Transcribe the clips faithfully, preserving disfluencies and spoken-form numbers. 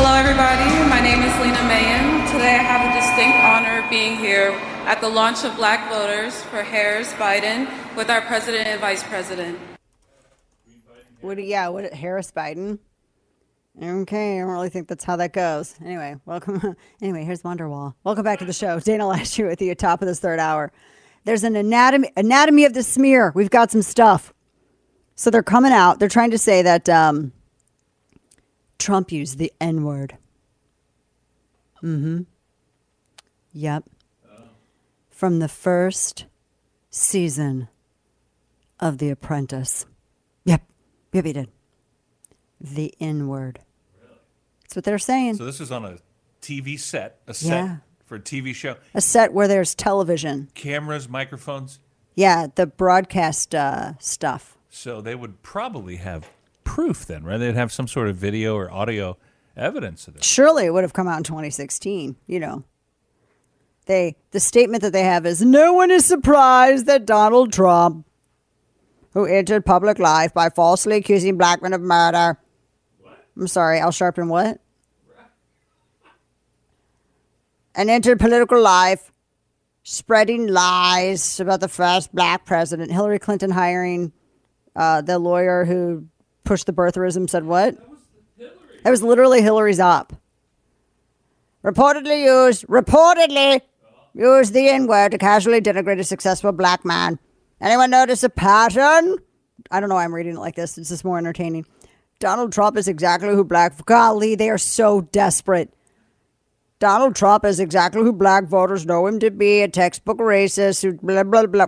Hello, everybody. My name is Lena Mayen. Today I have the distinct honor of being here at the launch of Black Voters for Harris Biden with our president and vice president. What? Yeah, what? Harris Biden. Okay, I don't really think that's how that goes. Anyway, welcome. Anyway, here's Wonderwall. Welcome back to the show. Dana Lashie with you at top of this third hour. There's an anatomy anatomy of the smear. We've got some stuff. So they're coming out. They're trying to say that um, Trump used the N-word. Mm-hmm. Yep. Oh. From the first season of The Apprentice. Yep. Yep, he did. The N-word. Really? That's what they're saying. So this is on a T V set, a set yeah. for a T V show. A set where there's television. Cameras, microphones. Yeah, the broadcast uh, stuff. So they would probably have proof then, right? They'd have some sort of video or audio evidence of this. Surely it would have come out in twenty sixteen, you know. They the statement that they have is, no one is surprised that Donald Trump, who entered public life by falsely accusing black men of murder. What? I'm sorry, Al Sharpton, what? And entered political life spreading lies about the first black president. Hillary Clinton hiring uh, the lawyer who pushed the birtherism said what? That was Hillary. That was literally Hillary's op. Reportedly used, reportedly used the N-word to casually denigrate a successful black man. Anyone notice a pattern? I don't know why I'm reading it like this. It's just more entertaining. Donald Trump is exactly who black... Golly, they are so desperate. Donald Trump is exactly who black voters know him to be, a textbook racist who blah, blah, blah.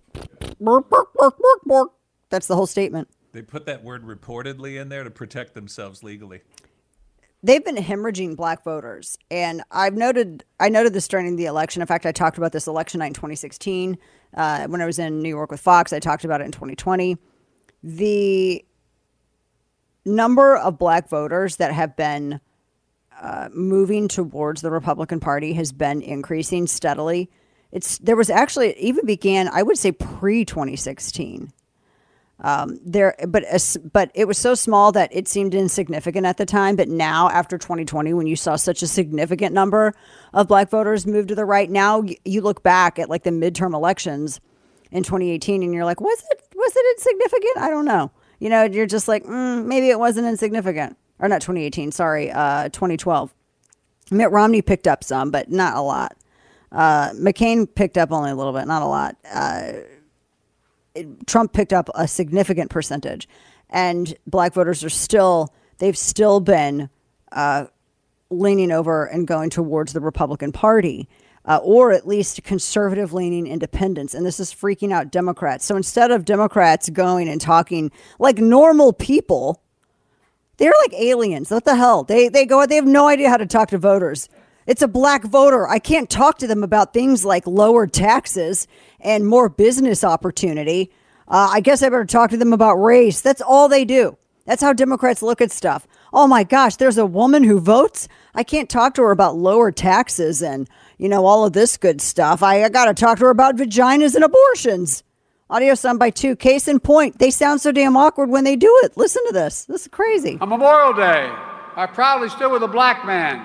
That's the whole statement. They put that word reportedly in there to protect themselves legally. They've been hemorrhaging black voters. And I've noted, I noted this during the election. In fact, I talked about this election night in twenty sixteen. Uh, when I was in New York with Fox, I talked about it in twenty twenty. The number of black voters that have been uh, moving towards the Republican Party has been increasing steadily. It's there was actually, it even began, I would say, pre twenty sixteen. Um, there, but but it was so small that it seemed insignificant at the time. But now, after twenty twenty, when you saw such a significant number of black voters move to the right, now you look back at like the midterm elections in twenty eighteen, and you're like, was it was it insignificant? I don't know. You know, you're just like, mm, maybe it wasn't insignificant, or not twenty eighteen. Sorry, uh, twenty twelve. Mitt Romney picked up some, but not a lot. Uh, McCain picked up only a little bit, not a lot. Uh, Trump picked up a significant percentage, and black voters are still, they've still been uh, leaning over and going towards the Republican Party, uh, or at least conservative leaning independents. And this is freaking out Democrats. So instead of Democrats going and talking like normal people, they're like aliens. What the hell? They, they go, they have no idea how to talk to voters. It's a black voter. I can't talk to them about things like lower taxes and more business opportunity. Uh, I guess I better talk to them about race. That's all they do. That's how Democrats look at stuff. Oh, my gosh, there's a woman who votes. I can't talk to her about lower taxes and, you know, all of this good stuff. I, I got to talk to her about vaginas and abortions. Audio sound by two. Case in point. They sound so damn awkward when they do it. Listen to this. This is crazy. On Memorial Day, I proudly stood with a black man.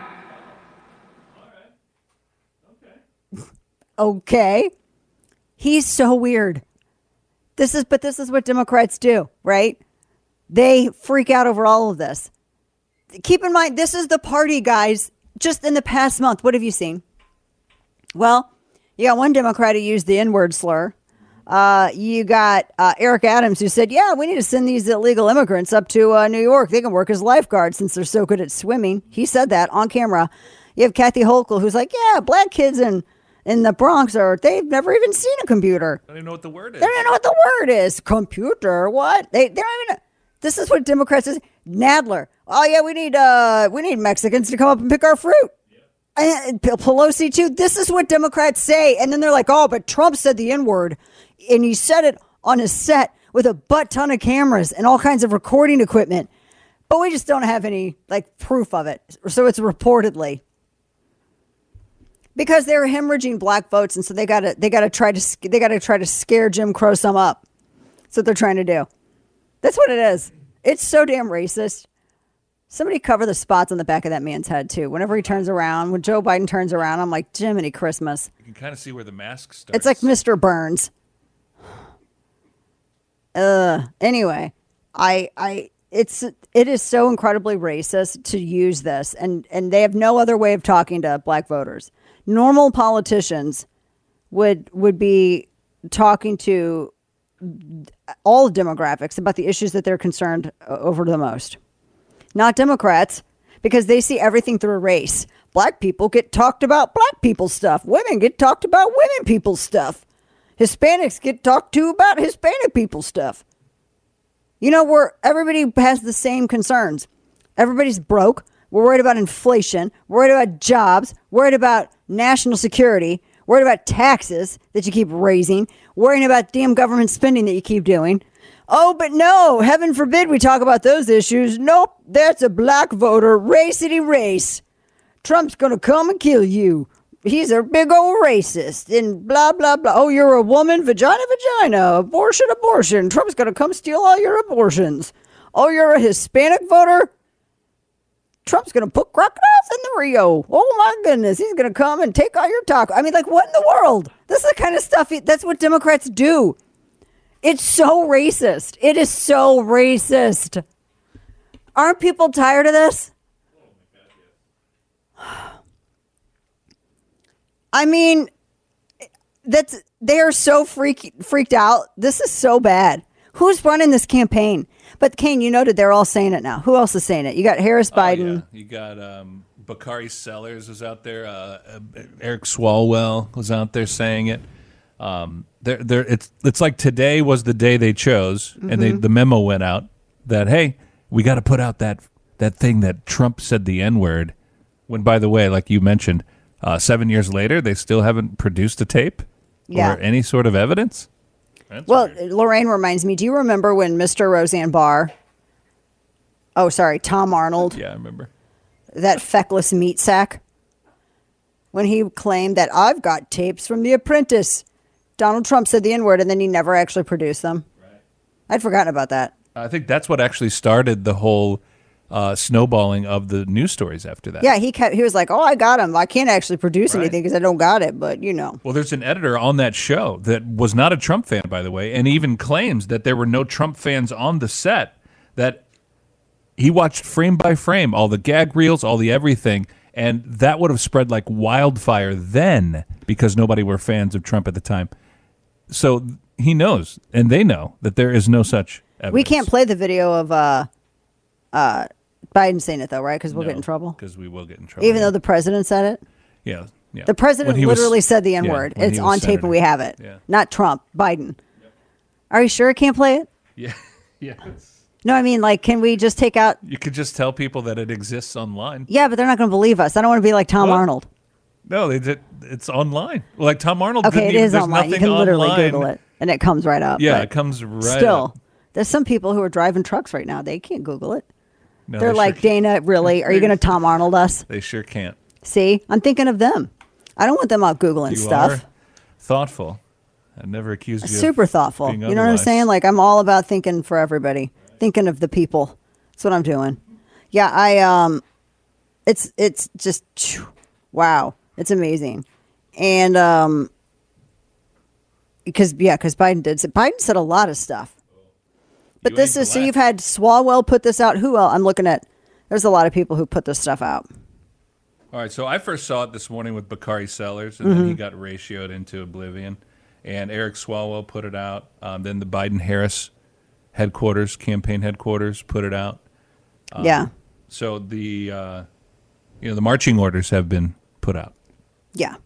Okay. He's so weird. This is, but this is what Democrats do, right? They freak out over all of this. Keep in mind, this is the party, guys. Just in the past month, what have you seen? Well, you got one Democrat who used the N-word slur. Uh, you got uh, Eric Adams who said, yeah, we need to send these illegal immigrants up to uh, New York. They can work as lifeguards since they're so good at swimming. He said that on camera. You have Kathy Hochul who's like, yeah, black kids in, in the Bronx are, they've never even seen a computer. I don't even know what the word is. They don't even know what the word is. Computer, what? They, they don't even know. This is what Democrats is. Nadler. Oh, yeah, we need uh, we need Mexicans to come up and pick our fruit. Yeah. And Pelosi, too. This is what Democrats say. And then they're like, oh, but Trump said the N-word. And he said it on a set with a butt ton of cameras and all kinds of recording equipment. But we just don't have any, like, proof of it. So it's reportedly. Because they're hemorrhaging black votes. And so they got to they got to try to they got to try to scare Jim Crow some up. That's what they're trying to do. That's what it is. It's so damn racist. Somebody cover the spots on the back of that man's head, too. Whenever he turns around, when Joe Biden turns around, I'm like, Jiminy Christmas. You can kind of see where the mask starts. It's like Mister Burns. Uh, anyway, I, I, it's, it is so incredibly racist to use this, and, and they have no other way of talking to black voters. Normal politicians would, would be talking to all demographics about the issues that they're concerned over the most. Not Democrats, because they see everything through race. Black people get talked about black people stuff. Women get talked about women people stuff. Hispanics get talked to about Hispanic people stuff. You know, where everybody has the same concerns. Everybody's broke. We're worried about inflation. We're worried about jobs. Worried about national security. Worried about taxes that you keep raising. Worrying about damn government spending that you keep doing. Oh, but no, heaven forbid we talk about those issues. Nope, that's a black voter, racity race. Trump's going to come and kill you. He's a big old racist and blah, blah, blah. Oh, you're a woman, vagina, vagina, abortion, abortion. Trump's going to come steal all your abortions. Oh, you're a Hispanic voter? Trump's going to put crocodiles in the Rio. Oh, my goodness. He's going to come and take all your taco. I mean, like, what in the world? This is the kind of stuff, that's what Democrats do. It's so racist. It is so racist. Aren't people tired of this? I mean, that's they are so freak, freaked out. This is so bad. Who's running this campaign? But Kane, you noted they're all saying it now. Who else is saying it? You got Harris, Biden. Oh, yeah. You got um, Bakari Sellers was out there. Uh, Eric Swalwell was out there saying it. Um, they're, they're, it's it's like today was the day they chose, mm-hmm. and they, the memo went out that, hey, we got to put out that that thing that Trump said the N-word. When, by the way, like you mentioned, uh, seven years later, they still haven't produced a tape yeah. or any sort of evidence. That's well, weird. Lorraine reminds me, do you remember when Mister Roseanne Barr, oh, sorry, Tom Arnold. Yeah, I remember. That feckless meat sack. When he claimed that I've got tapes from The Apprentice. Donald Trump said the N-word, and then he never actually produced them. Right. I'd forgotten about that. I think that's what actually started the whole uh, snowballing of the news stories after that. Yeah, he kept, he was like, oh, I got him. I can't actually produce right. anything because I don't got it, but you know. Well, there's an editor on that show that was not a Trump fan, by the way, and even claims that there were no Trump fans on the set, that he watched frame by frame, all the gag reels, all the everything, and that would have spread like wildfire then because nobody were fans of Trump at the time. So he knows, and they know, that there is no such evidence. We can't play the video of uh, uh, Biden saying it, though, right? Because we'll no, get in trouble. Because we will get in trouble. Even though the president said it? Yeah. yeah. The president literally was, said the N-word. Yeah, it's on tape and we have it. Yeah. Not Trump, Biden. Yep. Are you sure I can't play it? Yeah. Yes. No, I mean, like, can we just take out... You could just tell people that it exists online. Yeah, but they're not going to believe us. I don't want to be like Tom well, Arnold. No, they did. It's online. Like Tom Arnold. Okay, didn't it even, is online. You can literally online. Google it, and it comes right up. Yeah, it comes right still, up. There's some people who are driving trucks right now. They can't Google it. No, they're they like, sure Dana, really? Are you going to Tom Arnold us? They sure can't. See, I'm thinking of them. I don't want them out Googling you stuff. Are thoughtful. I never accused you. Super of thoughtful. Being you know otherwise. what I'm saying? Like, I'm all about thinking for everybody, thinking of the people. That's what I'm doing. Yeah, I um, it's it's just wow, it's amazing, and um, because yeah, because Biden did Biden said a lot of stuff, but You this ain't is so black. you've had Swalwell put this out. Who else? I'm looking at. There's a lot of people who put this stuff out. All right, so I first saw it this morning with Bakari Sellers, and Mm-hmm. then he got ratioed into oblivion. And Eric Swalwell put it out. Um, then the Biden-Harris headquarters, campaign headquarters, put it out. Um, yeah. So the uh, you know the marching orders have been put out. Yeah.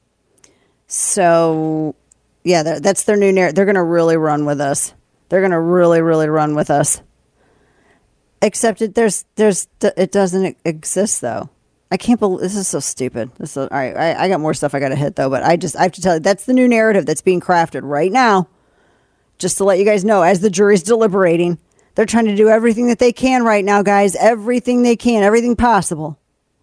So yeah, that's their new narrative. They're going to really run with us. They're going to really, really run with us. Except it, there's, there's, it doesn't exist though. I can't believe this is so stupid. This is, all right, I, I got more stuff I got to hit though, but I just, I have to tell you, that's the new narrative that's being crafted right now. Just to let you guys know, as the jury's deliberating, they're trying to do everything that they can right now, guys. Everything they can, everything possible.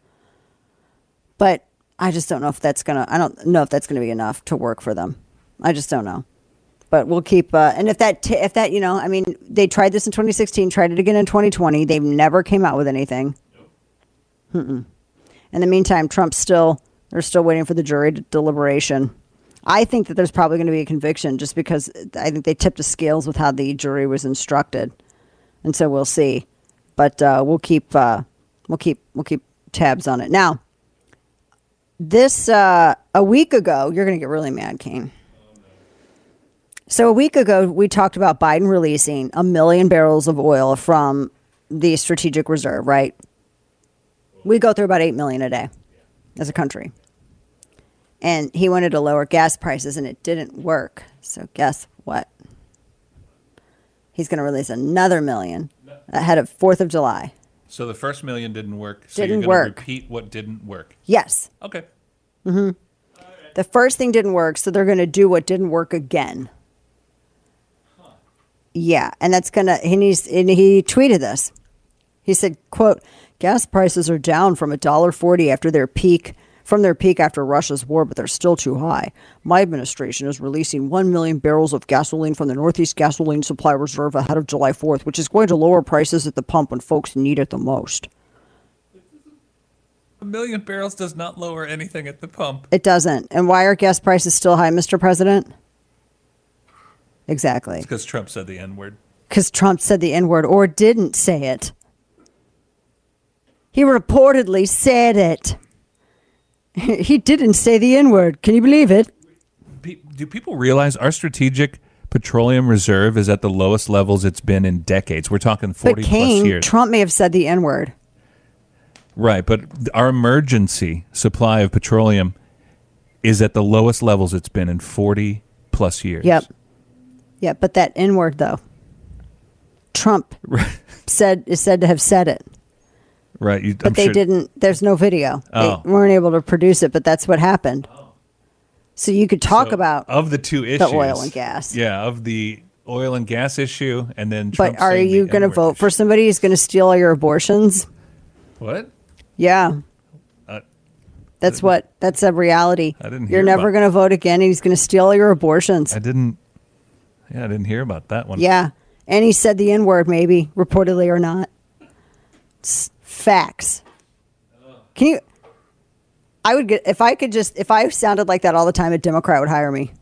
But I just don't know if that's gonna. I don't know if that's gonna be enough to work for them. I just don't know. But we'll keep, uh, and if that, t- if that, you know, I mean, they tried this in twenty sixteen, tried it again in twenty twenty. They've never came out with anything. Mm-mm. In the meantime, Trump's still, they're still waiting for the jury to deliberation. I think that there's probably going to be a conviction just because I think they tipped the scales with how the jury was instructed. And so we'll see. But uh, we'll keep, uh, we'll keep, we'll keep tabs on it. Now, this, uh, a week ago, you're going to get really mad, Kane. So a week ago, we talked about Biden releasing a million barrels of oil from the strategic reserve, right? We go through about eight million a day as a country. And he wanted to lower gas prices, and it didn't work. So guess what? He's going to release another million ahead of fourth of July. So the first million didn't work. So Didn't you're going to work. repeat what didn't work. Yes. Okay. Mm-hmm. The first thing didn't work, so they're going to do what didn't work again. Yeah, and that's gonna. And he's and he tweeted this. He said, "quote Gas prices are down from a dollar forty after their peak from their peak after Russia's war, but they're still too high. My administration is releasing one million barrels of gasoline from the Northeast Gasoline Supply Reserve ahead of July fourth, which is going to lower prices at the pump when folks need it the most." A million barrels does not lower anything at the pump. It doesn't. And why are gas prices still high, Mister President? Exactly. It's because Trump said the N-word. Because Trump said the N-word or didn't say it. He reportedly said it. He didn't say the N-word. Can you believe it? Do people realize our strategic petroleum reserve is at the lowest levels it's been in decades? We're talking forty but Kane, plus years. Trump may have said the N-word. Right, but our emergency supply of petroleum is at the lowest levels it's been in forty plus years. Yep. Yeah, but that N-word, though, Trump said is said to have said it. Right. You, but I'm they sure. didn't. There's no video. Oh. They weren't able to produce it, but that's what happened. Oh. So you could talk So, about of the two issues, the oil and gas. Yeah, of the oil and gas issue, and then Trump But are saying you the going to N-word vote issue. for somebody who's going to steal all your abortions? What? Yeah. Uh, That's what. That's a reality. I didn't You're hear never about- going to vote again. And he's going to steal all your abortions. I didn't. Yeah, I didn't hear about that one. Yeah, and he said the N-word, maybe reportedly or not. It's facts. Can you? I would get if I could just if I sounded like that all the time, a Democrat would hire me.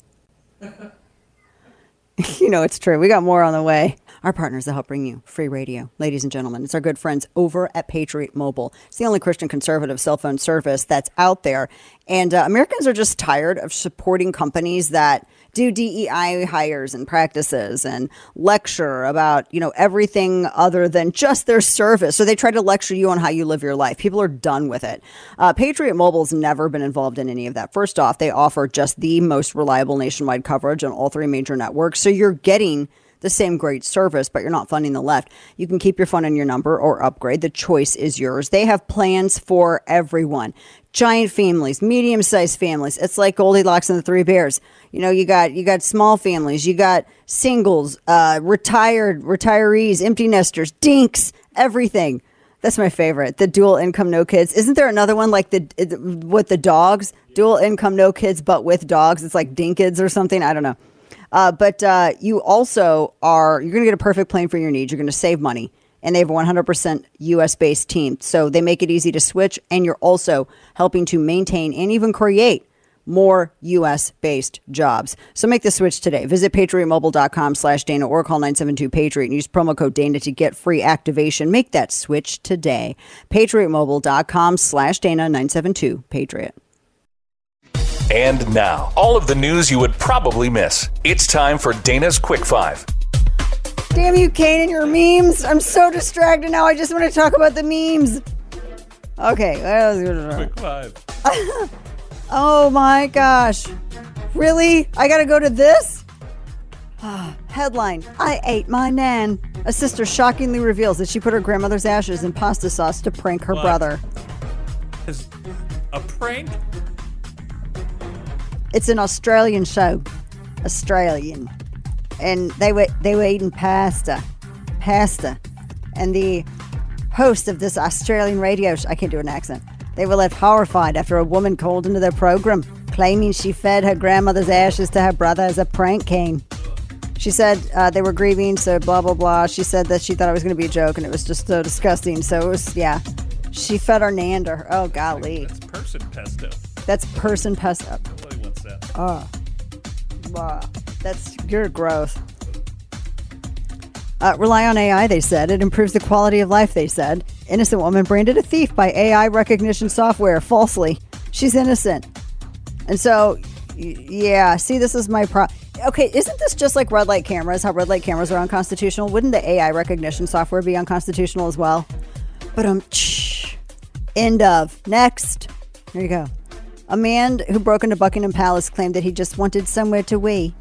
You know, it's true. We got more on the way. Our partners that help bring you free radio. Ladies and gentlemen, it's our good friends over at Patriot Mobile. It's the only Christian conservative cell phone service that's out there. And uh, Americans are just tired of supporting companies that do D E I hires and practices and lecture about, you know, everything other than just their service. So they try to lecture you on how you live your life. People are done with it. Uh, Patriot Mobile's never been involved in any of that. First off, they offer just the most reliable nationwide coverage on all three major networks. So you're getting the same great service, but you're not funding the left. You can keep your phone and your number or upgrade. The choice is yours. They have plans for everyone. Giant families, medium-sized families. It's like Goldilocks and the Three Bears. You know, you got you got small families, you got singles, uh, retired, retirees, empty nesters, dinks, everything. That's my favorite. The dual income, no kids. Isn't there another one like the with the dogs? Dual income, no kids, but with dogs. It's like Dinkids or something. I don't know. Uh, but uh, you also are, you're going to get a perfect plan for your needs. You're going to save money. And they have a one hundred percent U S-based team. So they make it easy to switch. And you're also helping to maintain and even create more U S-based jobs. So make the switch today. Visit patriotmobile.com slash Dana or call nine seven two Patriot and use promo code Dana to get free activation. Make that switch today. patriotmobile.com slash Dana nine seven two Patriot. And now, all of the news you would probably miss. It's time for Dana's Quick Five. Damn you, Kane, and your memes. I'm so distracted now. I just want to talk about the memes. Okay. Quick five. Oh, my gosh. Really? I got to go to this? Headline, I ate my nan. A sister shockingly reveals that she put her grandmother's ashes in pasta sauce to prank her What? brother. Is a prank? It's an Australian show. Australian. And they were they were eating pasta. Pasta. And the host of this Australian radio show, I can't do an accent. They were left horrified after a woman called into their program claiming she fed her grandmother's ashes to her brother as a prank, Kane. She said uh, they were grieving, so blah, blah, blah. She said that she thought it was going to be a joke, and it was just so disgusting. So it was, yeah. She fed our Nander. Oh, golly. That's person pesto. That's person pesto. Nobody wants that. Oh. Wow. That's, you're gross. Uh, rely on A I, they said. It improves the quality of life, they said. Innocent woman branded a thief by A I recognition software falsely. She's innocent. And so, y- yeah, see, this is my problem. Okay, isn't this just like red light cameras? How red light cameras are unconstitutional? Wouldn't the A I recognition software be unconstitutional as well? But um, shh. End of. Next. Here you go. A man who broke into Buckingham Palace claimed that he just wanted somewhere to wee.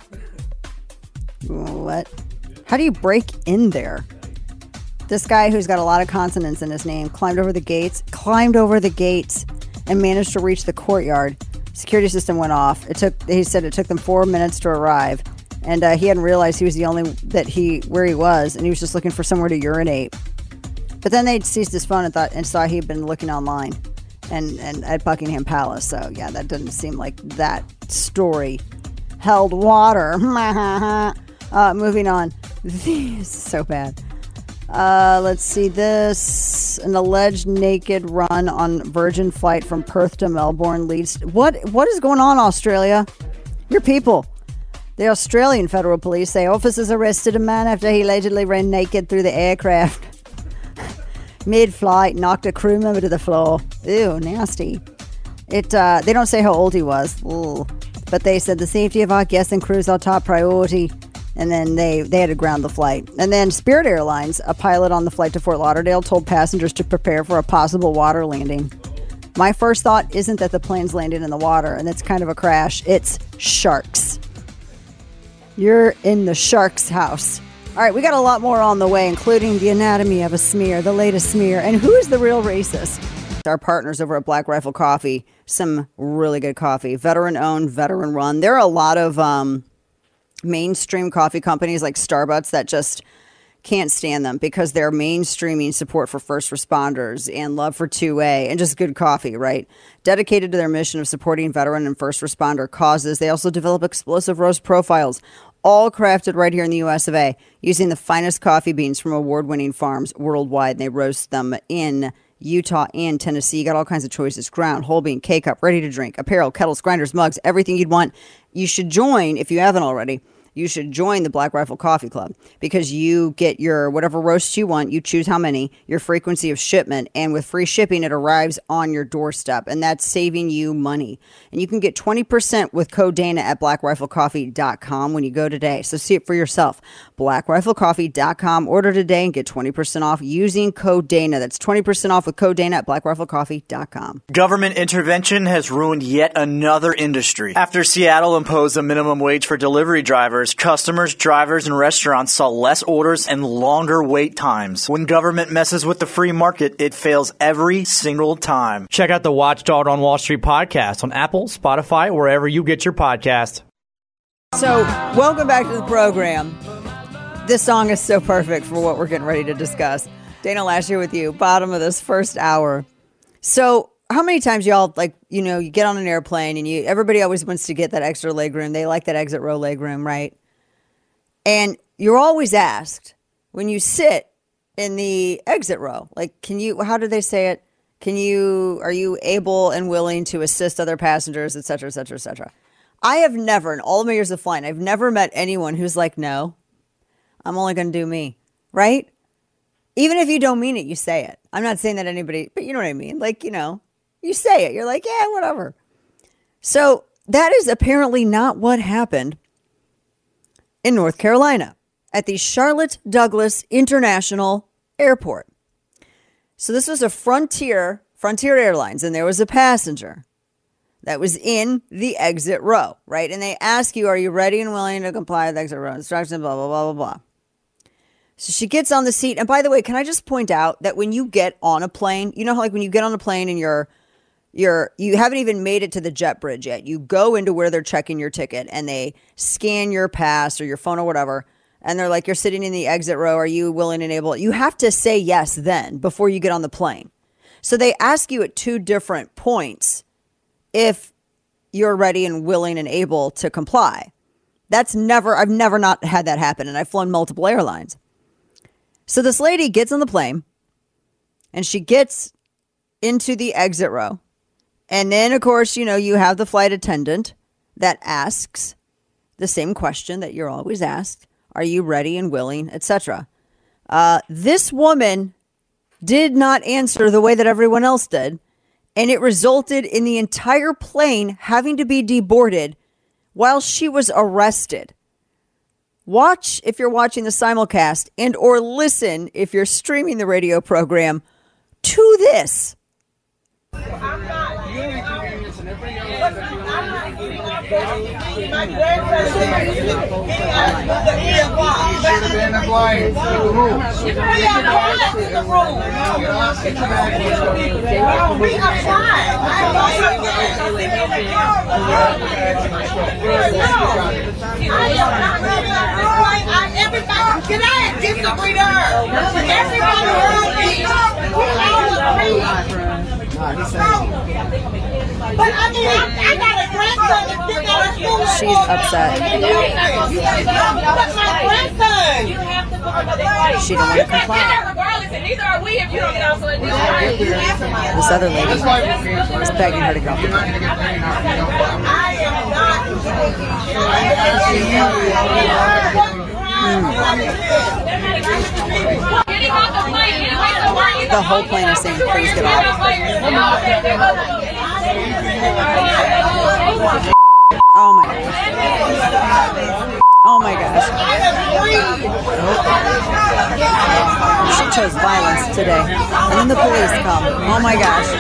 What? How do you break in there? This guy who's got a lot of consonants in his name climbed over the gates, climbed over the gates, and managed to reach the courtyard. Security system went off. It took. He said it took them four minutes to arrive, and uh, he hadn't realized he was the only that he where he was, and he was just looking for somewhere to urinate. But then they seized his phone and thought and saw he'd been looking online, and and at Buckingham Palace. So yeah, that doesn't seem like that story held water. uh, moving on. This is so bad. Uh, let's see this. An alleged naked run on Virgin flight from Perth to Melbourne leads. What What is going on, Australia? Your people. The Australian Federal Police say officers arrested a man after he allegedly ran naked through the aircraft. Mid-flight, knocked a crew member to the floor. Ew, nasty. It. Uh, they don't say how old he was. Ugh. But they said the safety of our guests and crew is our top priority. And then they, they had to ground the flight. And then Spirit Airlines, a pilot on the flight to Fort Lauderdale, told passengers to prepare for a possible water landing. My first thought isn't that the plane's landed in the water and it's kind of a crash. It's sharks. You're in the shark's house. All right, we got a lot more on the way, including the anatomy of a smear, the latest smear, and who is the real racist? Our partners over at Black Rifle Coffee, some really good coffee. Veteran-owned, veteran-run. There are a lot of... Um, mainstream coffee companies like Starbucks that just can't stand them because they're mainstreaming support for first responders and love for two A and just good coffee, right? Dedicated to their mission of supporting veteran and first responder causes, they also develop explosive roast profiles, all crafted right here in the U S of A using the finest coffee beans from award-winning farms worldwide. They roast them in Utah and Tennessee. You got all kinds of choices: ground, whole bean, K-cup, ready to drink, apparel, kettles, grinders, mugs, everything you'd want. You should join, if you haven't already, you should join the Black Rifle Coffee Club because you get your whatever roasts you want. You choose how many, your frequency of shipment, and with free shipping, it arrives on your doorstep, and that's saving you money. And you can get twenty percent with code Dana at black rifle coffee dot com when you go today. So see it for yourself. black rifle coffee dot com. Order today and get twenty percent off using code Dana. That's twenty percent off with code Dana at black rifle coffee dot com. Government intervention has ruined yet another industry. After Seattle imposed a minimum wage for delivery drivers, customers, drivers, and restaurants saw less orders and longer wait times. When government messes with the free market, it fails every single time. Check out the Watchdog on Wall Street podcast on Apple, Spotify, wherever you get your podcast. So, welcome back to the program. This song is so perfect for what we're getting ready to discuss. Dana Lasher with you, bottom of this first hour. So, how many times y'all, like, you know, you get on an airplane and you, everybody always wants to get that extra leg room. They like that exit row leg room, right? And you're always asked when you sit in the exit row, like, can you, how do they say it? Can you, are you able and willing to assist other passengers, et cetera, et cetera, et cetera? I have never, in all of my years of flying, I've never met anyone who's like, no, I'm only going to do me, right? Even if you don't mean it, you say it. I'm not saying that anybody, but you know what I mean? Like, you know, you say it. You're like, yeah, whatever. So that is apparently not what happened in North Carolina at the Charlotte Douglas International Airport. So this was a Frontier, Frontier Airlines, and there was a passenger that was in the exit row, right? And they ask you, are you ready and willing to comply with exit row instructions, blah, blah, blah, blah, blah. So she gets on the seat. And by the way, can I just point out that when you get on a plane, you know how like when you get on a plane and you're, you're, you haven't even made it to the jet bridge yet. You go into where they're checking your ticket and they scan your pass or your phone or whatever. And they're like, you're sitting in the exit row. Are you willing and able? You have to say yes then before you get on the plane. So they ask you at two different points if you're ready and willing and able to comply. That's never, I've never not had that happen. And I've flown multiple airlines. So this lady gets on the plane and she gets into the exit row. And then, of course, you know, you have the flight attendant that asks the same question that you're always asked. Are you ready and willing, et cetera. Uh, this woman did not answer the way that everyone else did. And it resulted in the entire plane having to be deboarded while she was arrested. Watch if you're watching the simulcast and or listen if you're streaming the radio program to this. I'm not. My grandson should have been in the flight. The room. She should be outside in the room. We outside. I am not ready. I everybody. Can I disagree to her? Everybody heard me. We all agree. But I mean, I, I got a grandson that's been out of school. She's upset. But my grandson. She don't want to comply. Regardless, and neither are we if you don't get off. This other lady is begging her to go. I am not. The whole plane is saying, please get off. Oh my gosh. Oh my gosh. She chose violence today. And then the police come. Oh my gosh.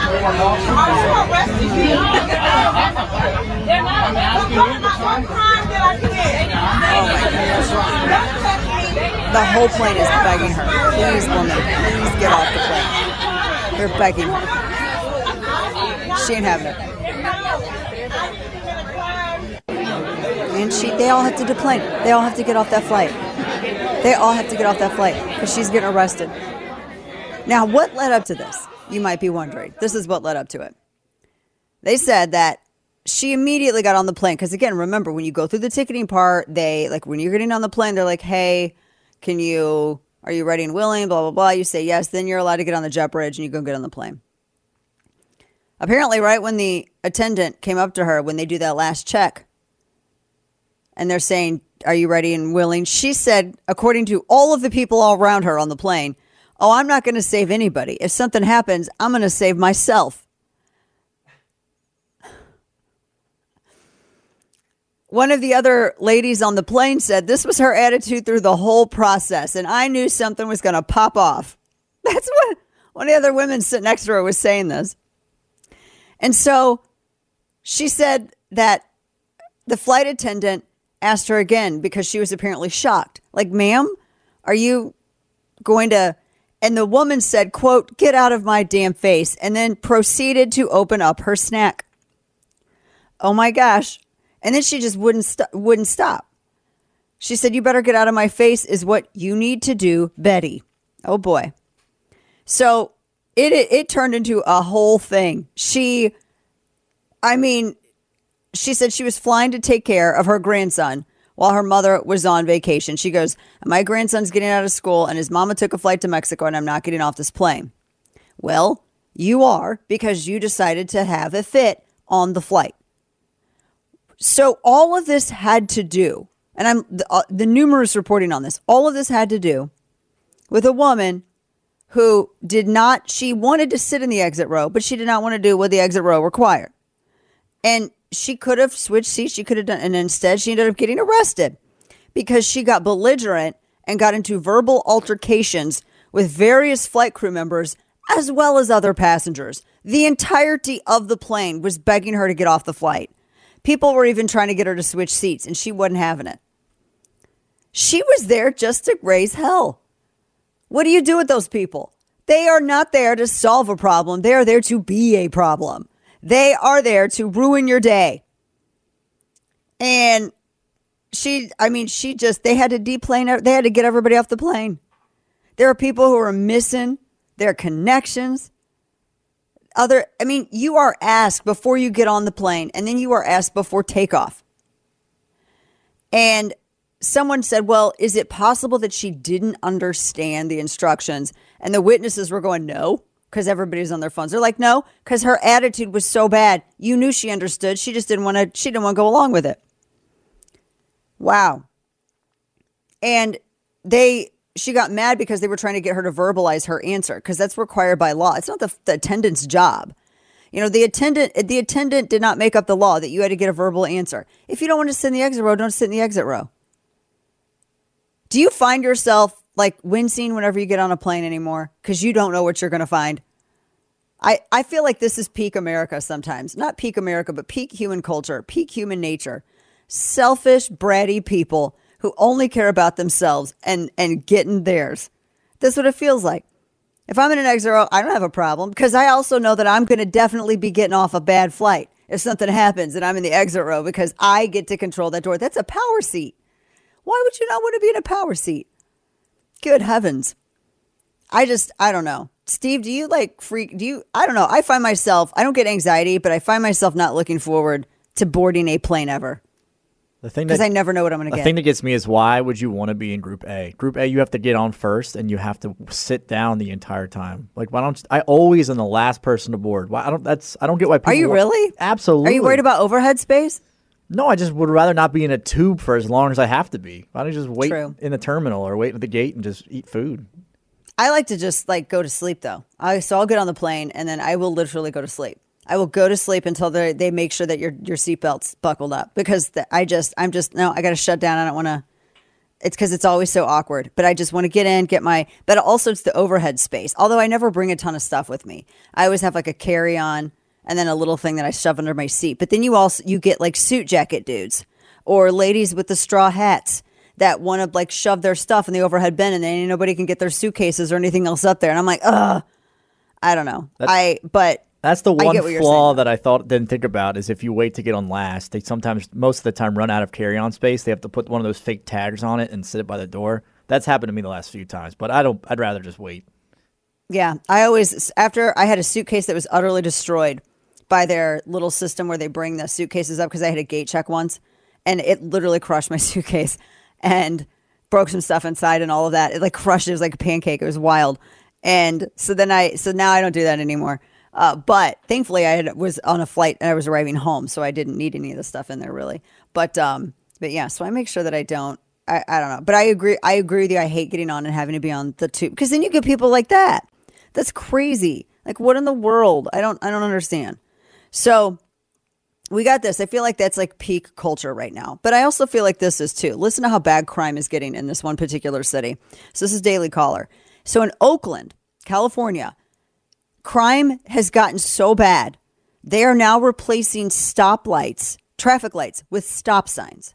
The whole plane is begging her. Please, woman, please get off the plane. They're begging her. She ain't having it. And she, they all have to deplane. They all have to get off that flight. They all have to get off that flight because she's getting arrested. Now, what led up to this? You might be wondering. This is what led up to it. They said that she immediately got on the plane. Because again, remember, when you go through the ticketing part, they, like when you're getting on the plane, they're like, hey, can you, are you ready and willing? Blah, blah, blah. You say yes. Then you're allowed to get on the jet bridge and you go get on the plane. Apparently, right when the attendant came up to her, when they do that last check, and they're saying, are you ready and willing? She said, according to all of the people all around her on the plane, oh, I'm not going to save anybody. If something happens, I'm going to save myself. One of the other ladies on the plane said this was her attitude through the whole process, and I knew something was going to pop off. That's what one of the other women sitting next to her was saying this. And so she said that the flight attendant asked her again because she was apparently shocked. Like, ma'am, are you going to... And the woman said, quote, get out of my damn face, and then proceeded to open up her snack. Oh, my gosh. And then she just wouldn't st- wouldn't stop. She said, you better get out of my face is what you need to do, Betty. Oh, boy. So it, it, it turned into a whole thing. She, I mean, she said she was flying to take care of her grandson while her mother was on vacation. She goes, my grandson's getting out of school and his mama took a flight to Mexico and I'm not getting off this plane. Well, you are, because you decided to have a fit on the flight. So all of this had to do, and I'm the, uh, the numerous reporting on this, all of this had to do with a woman who did not, she wanted to sit in the exit row, but she did not want to do what the exit row required. And she could have switched seats. She could have done, and instead she ended up getting arrested because she got belligerent and got into verbal altercations with various flight crew members as well as other passengers. The entirety of the plane was begging her to get off the flight. People were even trying to get her to switch seats and she wasn't having it. She was there just to raise hell. What do you do with those people? They are not there to solve a problem. They are there to be a problem. They are there to ruin your day. And she, I mean, she just, they had to deplane, they had to get everybody off the plane. There are people who are missing their connections. Other, I mean, you are asked before you get on the plane, and then you are asked before takeoff. And someone said, well, is it possible that she didn't understand the instructions? And the witnesses were going, no, because everybody's on their phones. They're like, no, because her attitude was so bad. You knew she understood. She just didn't want to, she didn't want to go along with it. Wow. And they, she got mad because they were trying to get her to verbalize her answer, because that's required by law. It's not the, the attendant's job. You know, the attendant, the attendant did not make up the law that you had to get a verbal answer. If you don't want to sit in the exit row, don't sit in the exit row. Do you find yourself like wincing whenever you get on a plane anymore? Because you don't know what you're going to find. I, I feel like this is peak America sometimes. Not peak America, but peak human culture, peak human nature. Selfish, bratty people who only care about themselves and, and getting theirs. That's what it feels like. If I'm in an exit row, I don't have a problem, because I also know that I'm going to definitely be getting off a bad flight if something happens and I'm in the exit row, because I get to control that door. That's a power seat. Why would you not want to be in a power seat? Good heavens. I just, I don't know. Steve, do you like freak? Do you, I don't know. I find myself, I don't get anxiety, but I find myself not looking forward to boarding a plane ever. The thing Because that I never know what I'm going to the get. thing that gets me is, why would you want to be in Group A? Group A, you have to get on first, and you have to sit down the entire time. Like, why don't I always am the last person to board? Why I don't? That's I don't get why people. Are you really? Absolutely. Are you worried about overhead space? No, I just would rather not be in a tube for as long as I have to be. Why don't you just wait True. in the terminal or wait at the gate and just eat food? I like to just like go to sleep though. I so I'll get on the plane and then I will literally go to sleep. I will go to sleep until they they make sure that your your seatbelt's buckled up, because the, I just I'm just no I got to shut down. I don't want to. It's because it's always so awkward. But I just want to get in, get my. But also it's the overhead space. Although I never bring a ton of stuff with me. I always have like a carry on and then a little thing that I shove under my seat. But then you also you get like suit jacket dudes or ladies with the straw hats that want to like shove their stuff in the overhead bin, and then nobody can get their suitcases or anything else up there. And I'm like, ugh, I don't know. That's- I but. That's the I one get what you're flaw saying. that I thought didn't think about, is if you wait to get on last, they sometimes, most of the time, run out of carry-on space. They have to put one of those fake tags on it and sit it by the door. That's happened to me the last few times, but I don't. I'd rather just wait. Yeah, I always, after I had a suitcase that was utterly destroyed by their little system where they bring the suitcases up, because I had a gate check once, and it literally crushed my suitcase and broke some stuff inside and all of that. It like crushed it. It was like a pancake. It was wild. And so then I, so now I don't do that anymore. Uh, but thankfully I had, was on a flight and I was arriving home, so I didn't need any of the stuff in there really. But, um, but yeah, so I make sure that I don't, I, I don't know, but I agree. I agree with you. I hate getting on and having to be on the tube, because then you get people like that. That's crazy. Like, what in the world? I don't, I don't understand. So we got this. I feel like that's like peak culture right now, but I also feel like this is too. Listen to how bad crime is getting in this one particular city. So this is Daily Caller. So in Oakland, California, crime has gotten so bad, they are now replacing stoplights, traffic lights, with stop signs,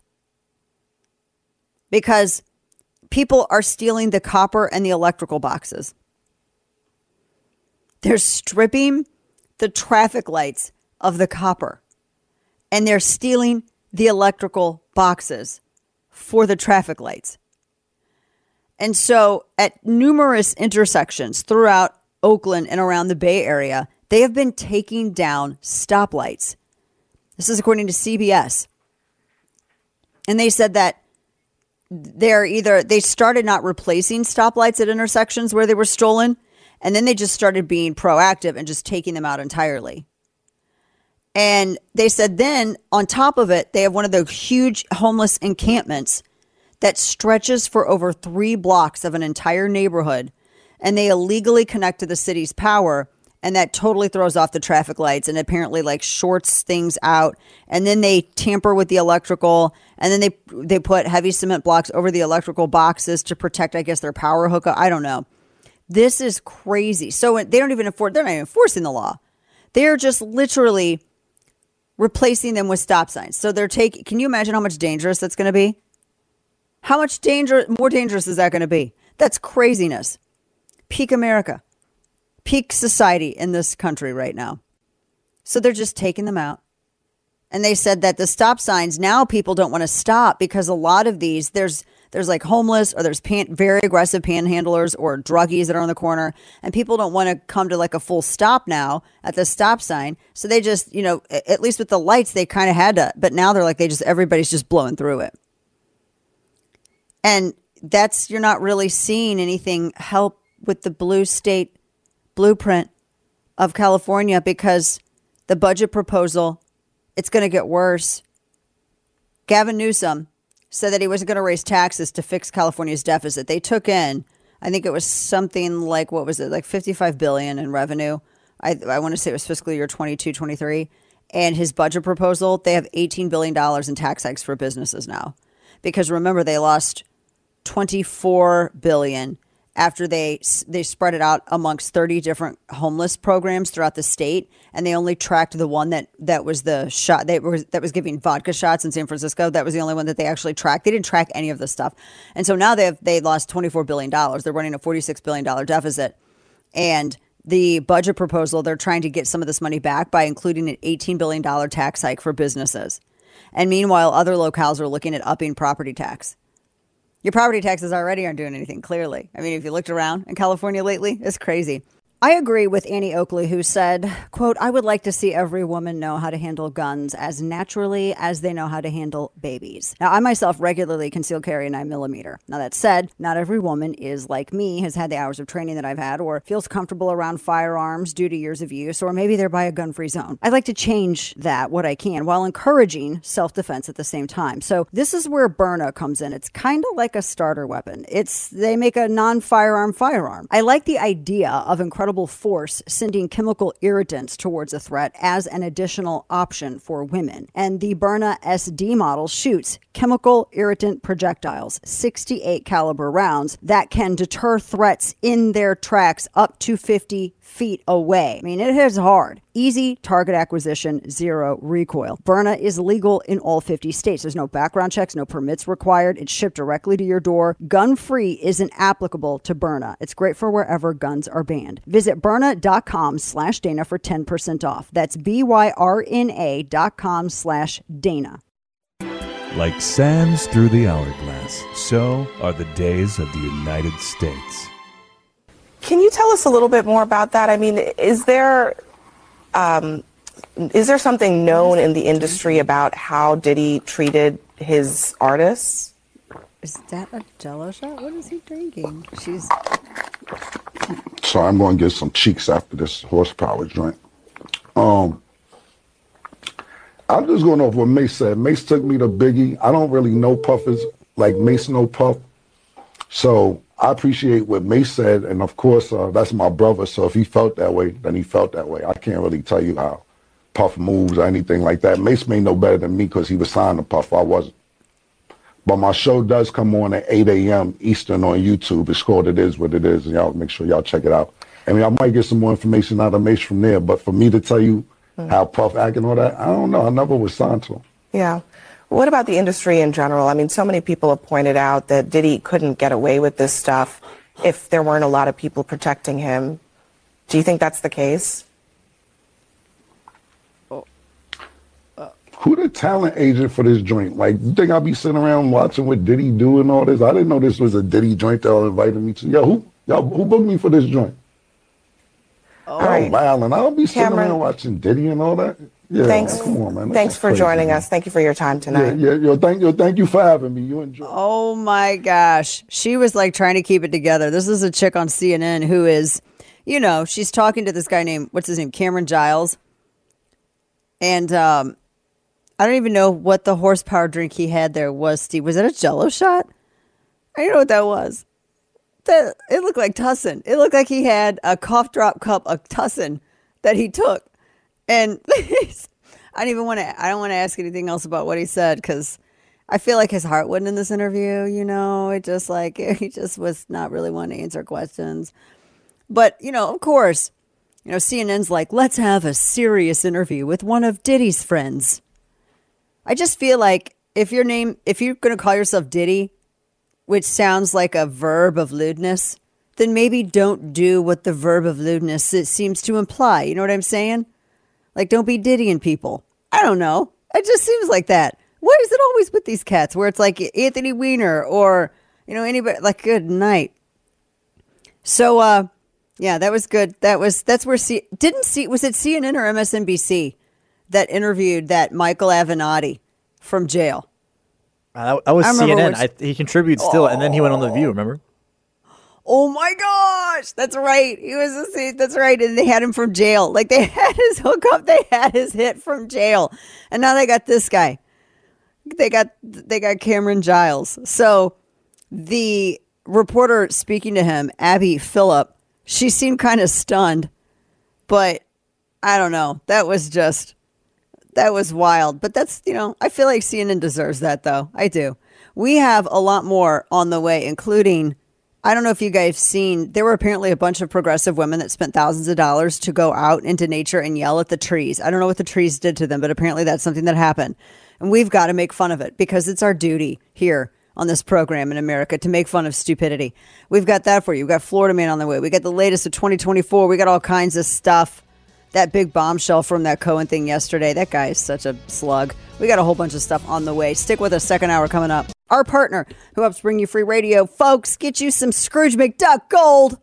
because people are stealing the copper and the electrical boxes. They're stripping the traffic lights of the copper, and they're stealing the electrical boxes for the traffic lights. And so at numerous intersections throughout Oakland and around the Bay Area, they have been taking down stoplights. This is according to C B S. And they said that they're either, they started not replacing stoplights at intersections where they were stolen, and then they just started being proactive and just taking them out entirely. And they said then, on top of it, they have one of those huge homeless encampments that stretches for over three blocks of an entire neighborhood, and they illegally connect to the city's power, and that totally throws off the traffic lights and apparently like shorts things out. And then they tamper with the electrical, and then they they put heavy cement blocks over the electrical boxes to protect, I guess, their power hookup. I don't know. This is crazy. So they don't even enforce, they're not even enforcing the law. They're just literally replacing them with stop signs. So they're taking, can you imagine how much dangerous that's going to be? How much danger, more dangerous is that going to be? That's craziness. Peak America, peak society in this country right now. So they're just taking them out. And they said that the stop signs, now people don't want to stop, because a lot of these, there's there's like homeless, or there's pan, very aggressive panhandlers or druggies that are on the corner, and people don't want to come to like a full stop now at the stop sign. So they just, you know, at least with the lights, they kind of had to, but now they're like, they just, everybody's just blowing through it. And that's, you're not really seeing anything help with the blue state blueprint of California, because the budget proposal, it's going to get worse. Gavin Newsom said that he wasn't going to raise taxes to fix California's deficit. They took in, I think it was something like, what was it, like fifty-five billion dollars in revenue. I, I want to say it was fiscal year twenty-two, twenty-three. And his budget proposal, they have eighteen billion dollars in tax hikes for businesses now. Because remember, they lost twenty-four billion dollars after they they spread it out amongst thirty different homeless programs throughout the state, and they only tracked the one that, that was the shot that was that was giving vodka shots in San Francisco. That was the only one that they actually tracked. They didn't track any of this stuff, and so now they have they lost twenty-four billion dollars. They're running a forty-six billion dollars deficit, and the budget proposal, they're trying to get some of this money back by including an eighteen billion dollars tax hike for businesses, and meanwhile, other locales are looking at upping property tax. Your property taxes already aren't doing anything, clearly. I mean, if you looked around in California lately, it's crazy. I agree with Annie Oakley, who said, quote, I would like to see every woman know how to handle guns as naturally as they know how to handle babies. Now, I myself regularly conceal carry a nine millimeter. Now, that said, not every woman is like me, has had the hours of training that I've had, or feels comfortable around firearms due to years of use, or maybe they're by a gun-free zone. I'd like to change that, what I can, while encouraging self-defense at the same time. So this is where Byrna comes in. It's kind of like a starter weapon. It's they make a non-firearm firearm. I like the idea of incredible force sending chemical irritants towards a threat as an additional option for women. And the Byrna S D model shoots chemical irritant projectiles, sixty-eight caliber rounds that can deter threats in their tracks up to fifty feet away. I mean, it hits hard. Easy target acquisition, zero recoil. Byrna is legal in all fifty states. There's no background checks, no permits required. It's shipped directly to your door. Gun-free isn't applicable to Byrna. It's great for wherever guns are banned. Visit Byrna.com slash Dana for ten percent off. That's B-Y-R-N-A dot com slash Dana. Like sands through the hourglass, so are the days of the United States. Can you tell us a little bit more about that? I mean, is there um, is there something known in the industry about how Diddy treated his artists? Is that a Jell-O shot? What is he drinking? She's. So I'm going to get some cheeks after this horsepower joint. Um, I'm just going off what Mace said. Mace took me to Biggie. I don't really know Puffers like Mace know Puff. So I appreciate what Mace said, and of course, uh, that's my brother, so if he felt that way, then he felt that way. I can't really tell you how Puff moves or anything like that. Mace may know better than me because he was signed to Puff. I wasn't. But my show does come on at eight a.m. Eastern on YouTube. It's called It Is What It Is, and y'all make sure y'all check it out. I mean, I might get some more information out of Mace from there, but for me to tell you mm. how Puff act and all that, I don't know. I never was signed to him. Yeah. What about the industry in general? I mean, so many people have pointed out that Diddy couldn't get away with this stuff if there weren't a lot of people protecting him. Do you think that's the case? Who the talent agent for this joint? Like, you think I'll be sitting around watching what Diddy do and all this? I didn't know this was a Diddy joint that y'all invited me to. Yo, who, y'all, who booked me for this joint? Oh, right. Wow, and I'll be sitting Cameron, around watching Diddy and all that. Yeah, thanks, come on, man. Thanks for crazy, joining man. us. Thank you for your time tonight. Yeah, yeah, yo, thank you, thank you for having me. You enjoy. Oh my gosh, she was like trying to keep it together. This is a chick on C N N who is, you know, she's talking to this guy named what's his name, Cameron Giles, and um, I don't even know what the horsepower drink he had there was. Steve, was it a Jell-O shot? I don't know what that was. That it looked like Tussin. It looked like he had a cough drop cup of Tussin that he took. And I don't even want to, I don't want to ask anything else about what he said because I feel like his heart wasn't in this interview, you know, it just like, he just was not really wanting to answer questions. But, you know, of course, you know, C N N's like, let's have a serious interview with one of Diddy's friends. I just feel like if your name, if you're going to call yourself Diddy, which sounds like a verb of lewdness, then maybe don't do what the verb of lewdness it seems to imply. You know what I'm saying? Like, don't be Diddying people. I don't know. It just seems like that. Why is it always with these cats where it's like Anthony Weiner or, you know, anybody like good night. So, uh, yeah, that was good. That was, that's where C, didn't see, was it C N N or M S N B C that interviewed that Michael Avenatti from jail? Uh, that was I C N N. which, I, he contributed still, oh. and then he went on The View, remember? Oh my gosh, that's right. He was a, that's right, and they had him from jail. Like they had his hookup, they had his hit from jail, and now they got this guy. They got they got Cameron Giles. So the reporter speaking to him, Abby Phillip, she seemed kind of stunned, but I don't know. That was just that was wild. But that's you know, I feel like C N N deserves that though. I do. We have a lot more on the way, including. I don't know if you guys have seen, there were apparently a bunch of progressive women that spent thousands of dollars to go out into nature and yell at the trees. I don't know what the trees did to them, but apparently that's something that happened. And we've got to make fun of it because it's our duty here on this program in America to make fun of stupidity. We've got that for you. We've got Florida Man on the way. We got the latest of twenty twenty-four. We got all kinds of stuff. That big bombshell from that Cohen thing yesterday. That guy is such a slug. We got a whole bunch of stuff on the way. Stick with us. Second hour coming up. Our partner who helps bring you free radio. Folks, get you some Scrooge McDuck gold.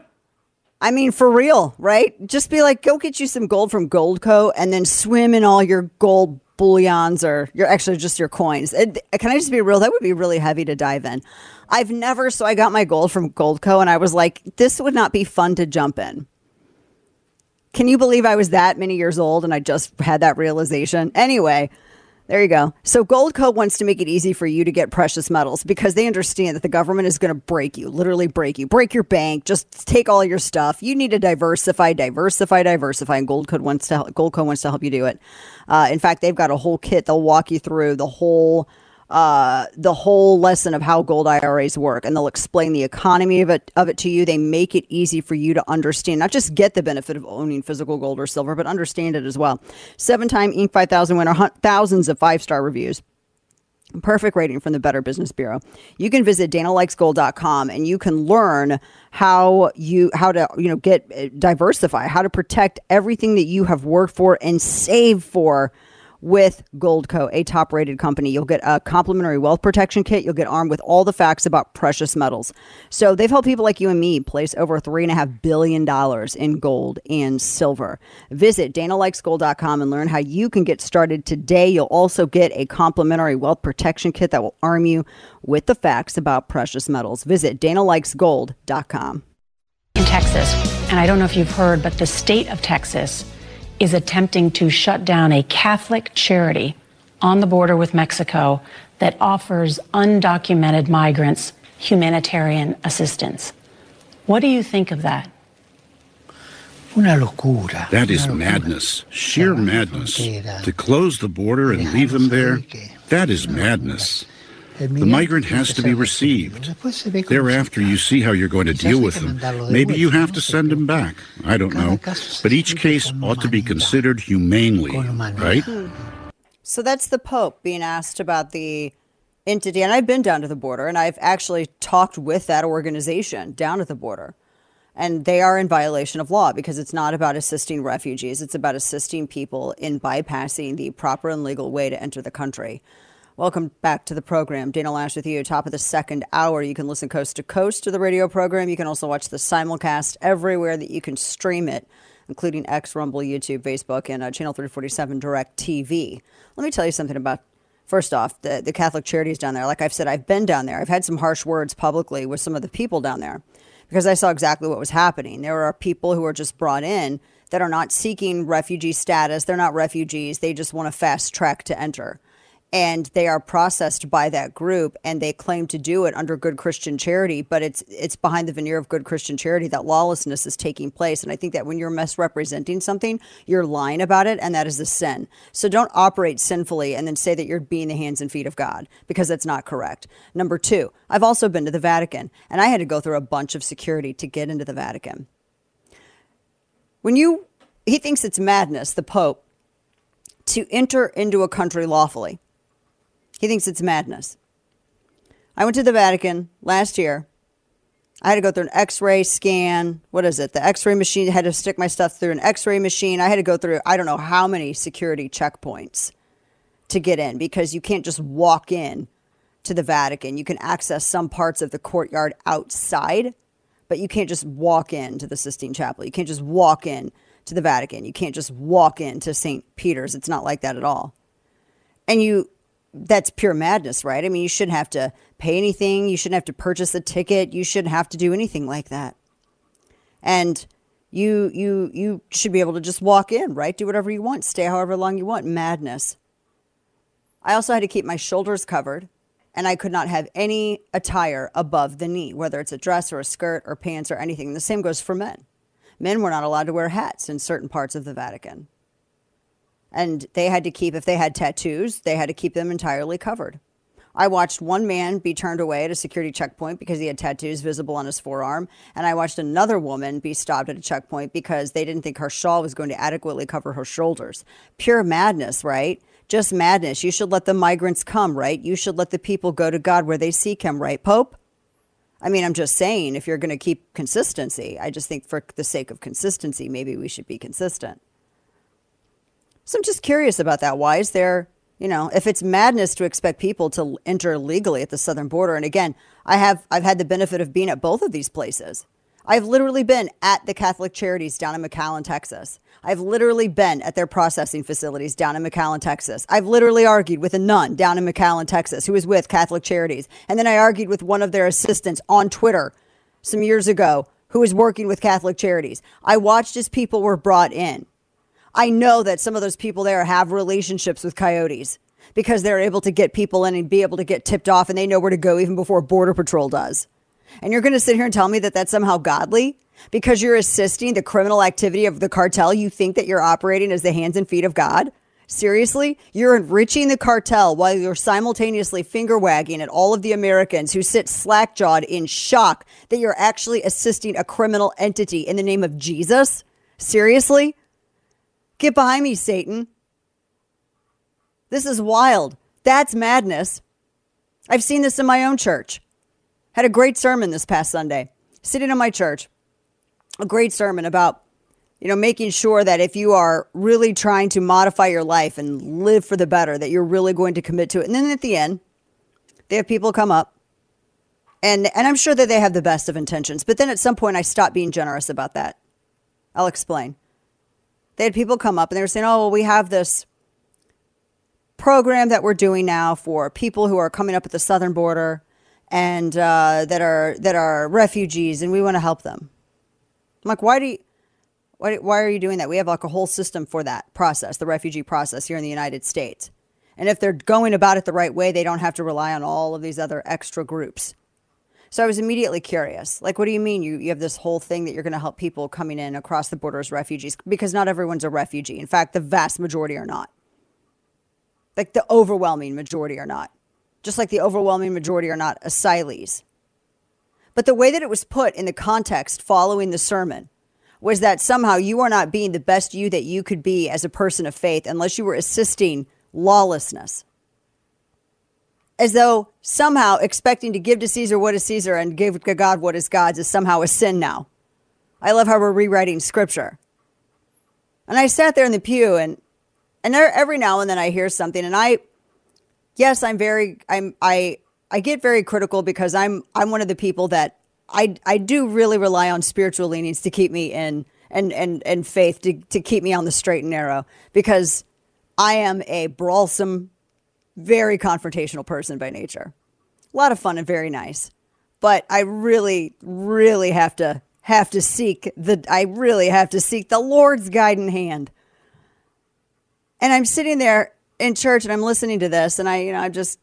I mean, for real, right? Just be like, go get you some gold from Goldco and then swim in all your gold bullions or your actually just your coins. It, can I just be real? That would be really heavy to dive in. I've never, so I got my gold from Goldco and I was like, this would not be fun to jump in. Can you believe I was that many years old and I just had that realization? Anyway, there you go. So Goldco wants to make it easy for you to get precious metals because they understand that the government is going to break you, literally break you, break your bank, just take all your stuff. You need to diversify, diversify, diversify, and Goldco wants to help, Goldco wants to help you do it. Uh, in fact, they've got a whole kit. They'll walk you through the whole uh, the whole lesson of how gold I R As work, and they'll explain the economy of it of it to you. They make it easy for you to understand, not just get the benefit of owning physical gold or silver, but understand it as well. Seven-time Inc five thousand winner, thousands of five-star reviews. Perfect rating from the Better Business Bureau. You can visit dana likes gold dot com and you can learn how you how to you know get diversify, how to protect everything that you have worked for and save for with Goldco, a top-rated company. You'll get a complimentary wealth protection kit. You'll get armed with all the facts about precious metals. So they've helped people like you and me place over three point five billion dollars in gold and silver. Visit dana likes gold dot com and learn how you can get started today. You'll also get a complimentary wealth protection kit that will arm you with the facts about precious metals. Visit dana likes gold dot com. In Texas, and I don't know if you've heard, but the state of Texas is attempting to shut down a Catholic charity on the border with Mexico that offers undocumented migrants humanitarian assistance. What do you think of that? That is madness, sheer madness. To close the border and leave them there, that is madness. The migrant has to be received. Thereafter, you see how you're going to deal with them. Maybe you have to send them back. I don't know. But each case ought to be considered humanely, right? So that's the Pope being asked about the entity. And I've been down to the border, and I've actually talked with that organization down at the border. And they are in violation of law because it's not about assisting refugees. It's about assisting people in bypassing the proper and legal way to enter the country. Welcome back to the program. Dana Loesch with you. Top of the second hour. You can listen coast to coast to the radio program. You can also watch the simulcast everywhere that you can stream it, including X, Rumble, YouTube, Facebook, and uh, Channel three forty-seven Direct T V. Let me tell you something about, first off, the, the Catholic charities down there. Like I've said, I've been down there. I've had some harsh words publicly with some of the people down there because I saw exactly what was happening. There are people who are just brought in that are not seeking refugee status. They're not refugees. They just want a fast track to enter. And they are processed by that group, and they claim to do it under good Christian charity, but it's it's behind the veneer of good Christian charity that lawlessness is taking place. And I think that when you're misrepresenting something, you're lying about it, and that is a sin. So don't operate sinfully and then say that you're being the hands and feet of God, because that's not correct. Number two, I've also been to the Vatican, and I had to go through a bunch of security to get into the Vatican. When you, he thinks it's madness, the Pope, to enter into a country lawfully. He thinks it's madness. I went to the Vatican last year. I had to go through an x-ray scan. What is it? The x-ray machine. I had to stick my stuff through an x-ray machine. I had to go through, I don't know how many security checkpoints to get in, because you can't just walk in to the Vatican. You can access some parts of the courtyard outside, but you can't just walk in to the Sistine Chapel. You can't just walk in to the Vatican. You can't just walk into Saint Peter's. It's not like that at all. And you that's pure madness, right? I mean, you shouldn't have to pay anything. You shouldn't have to purchase a ticket. You shouldn't have to do anything like that. And you you you should be able to just walk in, right? Do whatever you want. Stay however long you want. Madness. I also had to keep my shoulders covered, and I could not have any attire above the knee, whether it's a dress or a skirt or pants or anything. The same goes for men. Men were not allowed to wear hats in certain parts of the Vatican. And they had to keep, if they had tattoos, they had to keep them entirely covered. I watched one man be turned away at a security checkpoint because he had tattoos visible on his forearm. And I watched another woman be stopped at a checkpoint because they didn't think her shawl was going to adequately cover her shoulders. Pure madness, right? Just madness. You should let the migrants come, right? You should let the people go to God where they seek him, right, Pope? I mean, I'm just saying, if you're going to keep consistency, I just think for the sake of consistency, maybe we should be consistent. So I'm just curious about that. Why is there, you know, if it's madness to expect people to enter legally at the southern border. And again, I have, I've had the benefit of being at both of these places. I've literally been at the Catholic Charities down in McAllen, Texas. I've literally been at their processing facilities down in McAllen, Texas. I've literally argued with a nun down in McAllen, Texas, who was with Catholic Charities. And then I argued with one of their assistants on Twitter some years ago who was working with Catholic Charities. I watched as people were brought in. I know that some of those people there have relationships with coyotes because they're able to get people in and be able to get tipped off, and they know where to go even before Border Patrol does. And you're going to sit here and tell me that that's somehow godly because you're assisting the criminal activity of the cartel. You think that you're operating as the hands and feet of God? Seriously? You're enriching the cartel while you're simultaneously finger wagging at all of the Americans who sit slack-jawed in shock that you're actually assisting a criminal entity in the name of Jesus? Seriously? Get behind me, Satan. This is wild. That's madness. I've seen this in my own church. Had a great sermon this past Sunday, sitting in my church. A great sermon about, you know, making sure that if you are really trying to modify your life and live for the better, that you're really going to commit to it. And then at the end, they have people come up, and, and I'm sure that they have the best of intentions. But then at some point, I stopped being generous about that. I'll explain. They had people come up and they were saying, oh, well, we have this program that we're doing now for people who are coming up at the southern border and uh, that are that are refugees, and we want to help them. I'm like, why do you, why, why are you doing that? We have like a whole system for that process, the refugee process here in the United States. And if they're going about it the right way, they don't have to rely on all of these other extra groups. So I was immediately curious. Like, what do you mean you, you have this whole thing that you're going to help people coming in across the border as refugees? Because not everyone's a refugee. In fact, the vast majority are not. Like the overwhelming majority are not. Just like the overwhelming majority are not asylees. But the way that it was put in the context following the sermon was that somehow you are not being the best you that you could be as a person of faith unless you were assisting lawlessness. As though somehow expecting to give to Caesar what is Caesar and give to God what is God's is somehow a sin now. I love how we're rewriting scripture. And I sat there in the pew, and and there, every now and then I hear something, and I, yes, I'm very, I'm, I, I get very critical because I'm, I'm one of the people that I, I do really rely on spiritual leanings to keep me in, and, and, and faith to, to keep me on the straight and narrow, because I am a brawlsome, very confrontational person by nature. A lot of fun and very nice. But I really, really have to have to seek the I really have to seek the Lord's guiding hand. And I'm sitting there in church and I'm listening to this, and I, you know, I just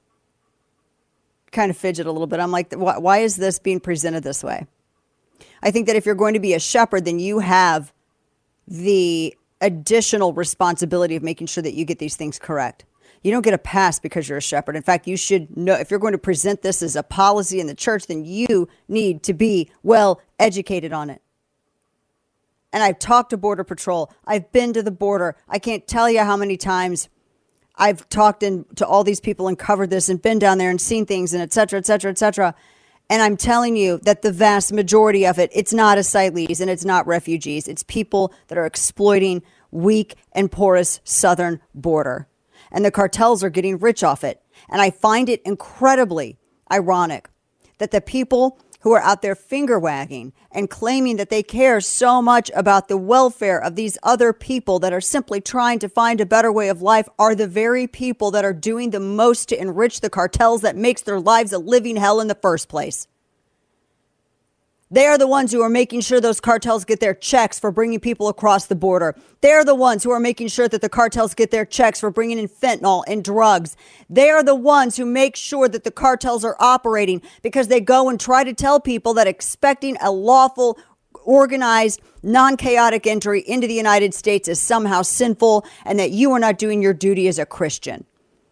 kind of fidget a little bit. I'm like, why, why is this being presented this way? I think that if you're going to be a shepherd, then you have the additional responsibility of making sure that you get these things correct. You don't get a pass because you're a shepherd. In fact, you should know, if you're going to present this as a policy in the church, then you need to be well educated on it. And I've talked to Border Patrol. I've been to the border. I can't tell you how many times I've talked in, to all these people and covered this and been down there and seen things and et cetera, et cetera, et cetera. And I'm telling you that the vast majority of it, it's not asylees and it's not refugees. It's people that are exploiting weak and porous southern border. And the cartels are getting rich off it. And I find it incredibly ironic that the people who are out there finger wagging and claiming that they care so much about the welfare of these other people that are simply trying to find a better way of life are the very people that are doing the most to enrich the cartels that makes their lives a living hell in the first place. They are the ones who are making sure those cartels get their checks for bringing people across the border. They're the ones who are making sure that the cartels get their checks for bringing in fentanyl and drugs. They are the ones who make sure that the cartels are operating because they go and try to tell people that expecting a lawful, organized, non-chaotic entry into the United States is somehow sinful and that you are not doing your duty as a Christian.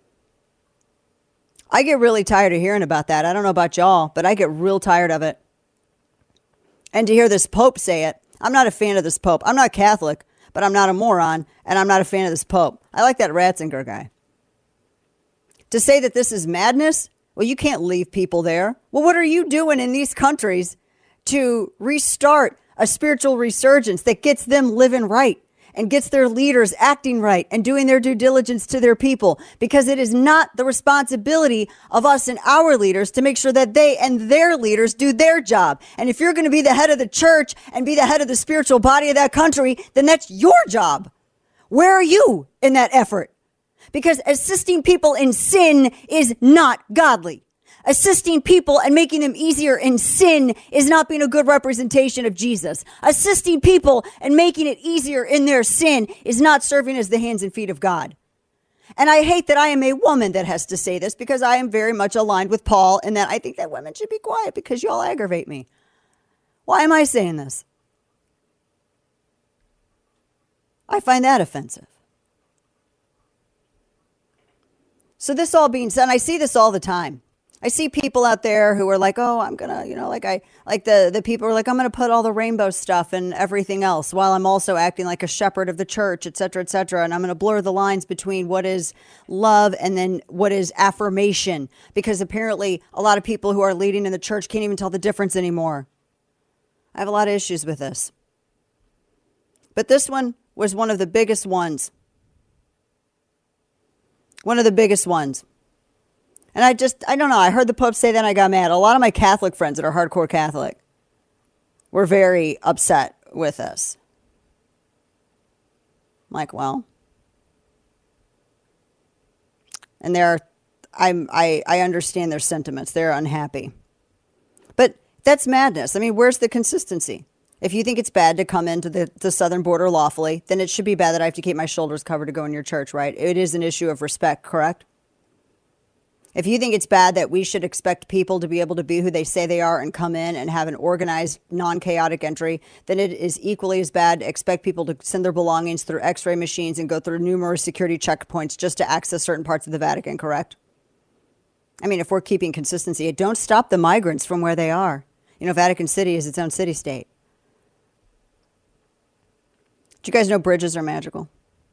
I get really tired of hearing about that. I don't know about y'all, but I get real tired of it. And to hear this Pope say it, I'm not a fan of this Pope. I'm not Catholic, but I'm not a moron, and I'm not a fan of this Pope. I like that Ratzinger guy. To say that this is madness, well, you can't leave people there. Well, what are you doing in these countries to restart a spiritual resurgence that gets them living right and gets their leaders acting right and doing their due diligence to their people? Because it is not the responsibility of us and our leaders to make sure that they and their leaders do their job. And if you're going to be the head of the church and be the head of the spiritual body of that country, then that's your job. Where are you in that effort? Because assisting people in sin is not godly. Assisting people and making them easier in sin is not being a good representation of Jesus. Assisting people and making it easier in their sin is not serving as the hands and feet of God. And I hate that I am a woman that has to say this because I am very much aligned with Paul in that I think that women should be quiet because y'all aggravate me. Why am I saying this? I find that offensive. So this all being said, and I see this all the time. I see people out there who are like, oh, I'm going to, you know, like I, like the, the people are like, I'm going to put all the rainbow stuff and everything else while I'm also acting like a shepherd of the church, et cetera, et cetera. And I'm going to blur the lines between what is love and then what is affirmation, because apparently a lot of people who are leading in the church can't even tell the difference anymore. I have a lot of issues with this. But this one was one of the biggest ones. One of the biggest ones. And I just, I don't know, I heard the Pope say that and I got mad. A lot of my Catholic friends that are hardcore Catholic were very upset with this. I'm like, well. And they're, I'm, I, I understand their sentiments. They're unhappy. But that's madness. I mean, where's the consistency? If you think it's bad to come into the, the southern border lawfully, then it should be bad that I have to keep my shoulders covered to go in your church, right? It is an issue of respect, correct? If you think it's bad that we should expect people to be able to be who they say they are and come in and have an organized, non-chaotic entry, then it is equally as bad to expect people to send their belongings through x-ray machines and go through numerous security checkpoints just to access certain parts of the Vatican, correct? I mean, if we're keeping consistency, it don't stop the migrants from where they are. You know, Vatican City is its own city-state. Do you guys know bridges are magical?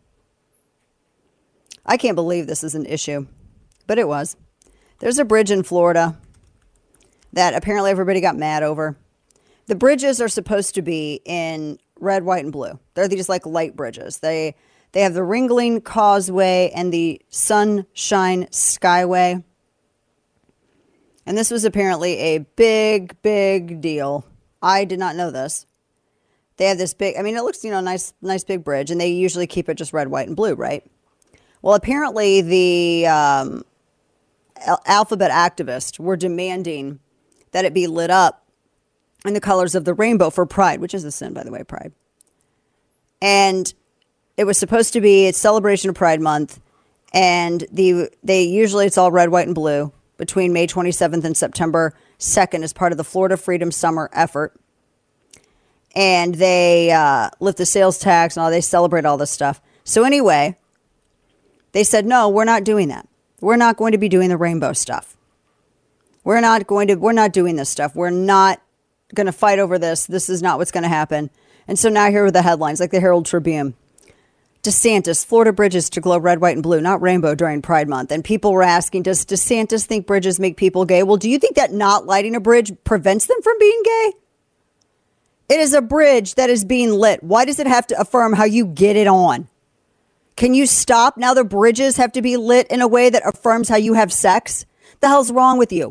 I can't believe this is an issue, but it was. There's a bridge in Florida that apparently everybody got mad over. The bridges are supposed to be in red, white, and blue. They're these like light bridges. They they have the Ringling Causeway and the Sunshine Skyway. And this was apparently a big, big deal. I did not know this. They have this big, I mean, it looks, you know, nice, nice big bridge, and they usually keep it just red, white, and blue, right? Well, apparently the um, alphabet activists were demanding that it be lit up in the colors of the rainbow for Pride, which is a sin, by the way, Pride. And it was supposed to be a celebration of Pride Month, and the they usually it's all red, white, and blue between May twenty-seventh and September second as part of the Florida Freedom Summer effort. And they uh, lift the sales tax and all, they celebrate all this stuff. So anyway, they said, no, we're not doing that. We're not going to be doing the rainbow stuff. We're not going to, we're not doing this stuff. We're not going to fight over this. This is not what's going to happen. And so now here are the headlines, like the Herald Tribune. DeSantis, Florida bridges to glow red, white, and blue, not rainbow during Pride Month. And people were asking, does DeSantis think bridges make people gay? Well, do you think that not lighting a bridge prevents them from being gay? It is a bridge that is being lit. Why does it have to affirm how you get it on? Can you stop? Now the bridges have to be lit in a way that affirms how you have sex? The hell's wrong with you?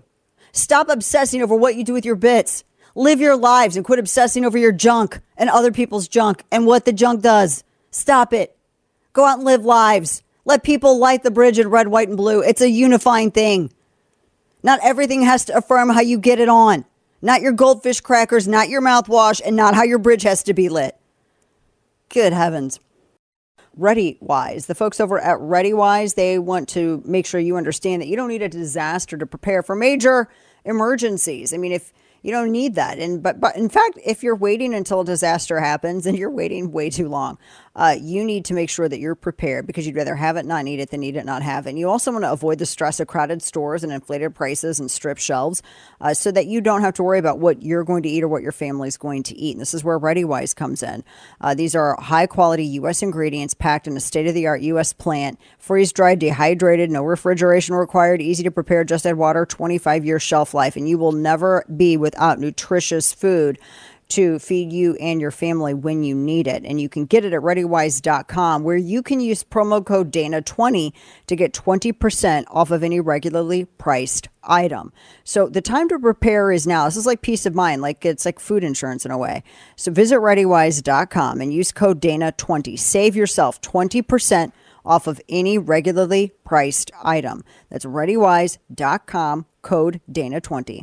Stop obsessing over what you do with your bits. Live your lives and quit obsessing over your junk and other people's junk and what the junk does. Stop it. Go out and live lives. Let people light the bridge in red, white, and blue. It's a unifying thing. Not everything has to affirm how you get it on. Not your goldfish crackers, not your mouthwash, and not how your bridge has to be lit. Good heavens. ReadyWise. The folks over at ReadyWise, they want to make sure you understand that you don't need a disaster to prepare for major emergencies. I mean, if you don't need that. And but but in fact, if you're waiting until a disaster happens and you're waiting way too long, uh, you need to make sure that you're prepared because you'd rather have it, not need it, than need it, not have it. And you also want to avoid the stress of crowded stores and inflated prices and strip shelves uh, so that you don't have to worry about what you're going to eat or what your family's going to eat. And this is where ReadyWise comes in. Uh, these are high quality U S ingredients packed in a state-of-the-art U S plant, freeze-dried, dehydrated, no refrigeration required, easy to prepare, just add water, twenty-five year shelf life, and you will never be without nutritious food to feed you and your family when you need it. And you can get it at ready wise dot com, where you can use promo code Dana twenty to get twenty percent off of any regularly priced item. So the time to prepare is now. This is like peace of mind, like it's like food insurance in a way. So visit ready wise dot com and use code Dana twenty. Save yourself twenty percent off of any regularly priced item. That's ready wise dot com, code Dana twenty.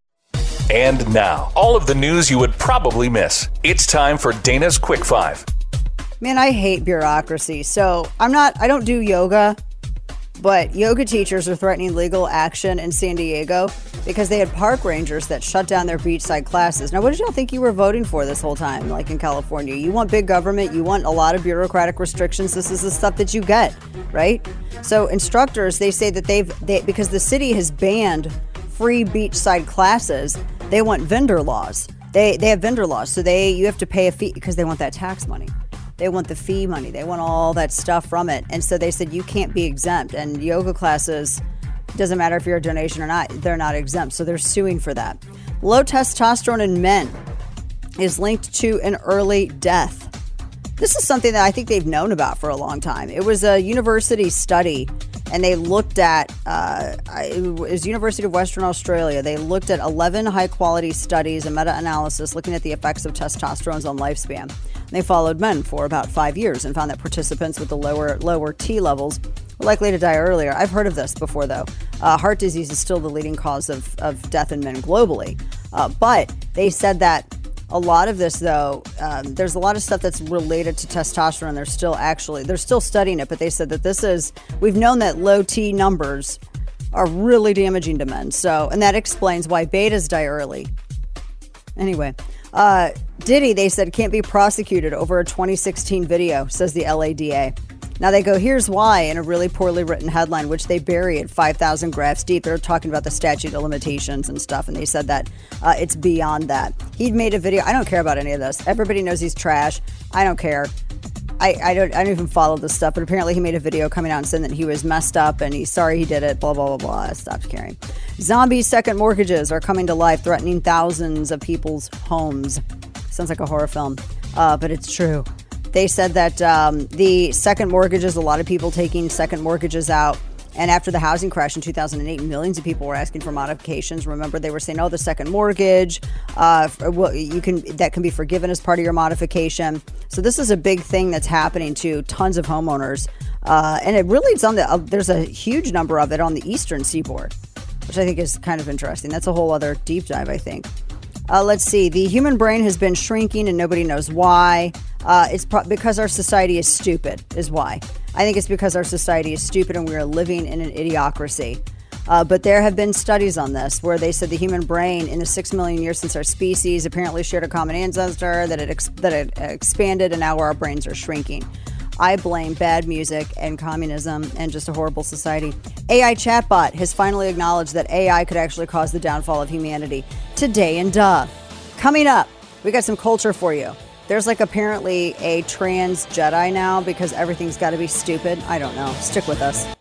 And now, all of the news you would probably miss. It's time for Dana's Quick Five. Man, I hate bureaucracy. So I'm not, I don't do yoga, but yoga teachers are threatening legal action in San Diego because they had park rangers that shut down their beachside classes. Now, what did y'all think you were voting for this whole time, like in California? You want big government, you want a lot of bureaucratic restrictions. This is the stuff that you get, right? So instructors, they say that they've, they, because the city has banned free beachside classes, they want vendor laws. They they have vendor laws, so they you have to pay a fee because they want that tax money. They want the fee money. They want all that stuff from it. And so they said you can't be exempt. And yoga classes, doesn't matter if you're a donation or not, they're not exempt. So they're suing for that. Low testosterone in men is linked to an early death. This is something that I think they've known about for a long time. It was a university study, and they looked at, uh, it was University of Western Australia. They looked at eleven high-quality studies and meta-analysis looking at the effects of testosterone on lifespan. And they followed men for about five years and found that participants with the lower lower T levels were likely to die earlier. I've heard of this before, though. Uh, heart disease is still the leading cause of, of death in men globally. Uh, but they said that a lot of this, though, um, there's a lot of stuff that's related to testosterone. They're still actually, they're still studying it, but they said that this is, we've known that low T numbers are really damaging to men. So, and that explains why betas die early. Anyway, uh, Diddy, they said, can't be prosecuted over a twenty sixteen video, says the L A D A. Now they go, here's why, in a really poorly written headline, which they buried five thousand graphs deep. They're talking about the statute of limitations and stuff, and they said that uh, it's beyond that. He'd made a video. I don't care about any of this. Everybody knows he's trash. I don't care. I, I don't I don't even follow this stuff, but apparently he made a video coming out and saying that he was messed up and he's sorry he did it, blah, blah, blah, blah. I stopped caring. Zombie second mortgages are coming to life, threatening thousands of people's homes. Sounds like a horror film, uh, but it's true. They said that um, the second mortgages, a lot of people taking second mortgages out. And after the housing crash in two thousand eight, millions of people were asking for modifications. Remember, they were saying, oh, the second mortgage, uh, well, you can that can be forgiven as part of your modification. So this is a big thing that's happening to tons of homeowners. Uh, and it really is on the, uh, there's a huge number of it on the eastern seaboard, which I think is kind of interesting. That's a whole other deep dive, I think. Uh, let's see. The human brain has been shrinking and nobody knows why. Uh, it's pro- because our society is stupid is why. I think it's because our society is stupid and we are living in an idiocracy. Uh, but there have been studies on this where they said the human brain in the six million years since our species apparently shared a common ancestor, that it, ex- that it expanded, and now our brains are shrinking. I blame bad music and communism and just a horrible society. A I chatbot has finally acknowledged that A I could actually cause the downfall of humanity. Today and duh. Coming up, we got some culture for you. There's like apparently a trans Jedi now because everything's got to be stupid. I don't know. Stick with us.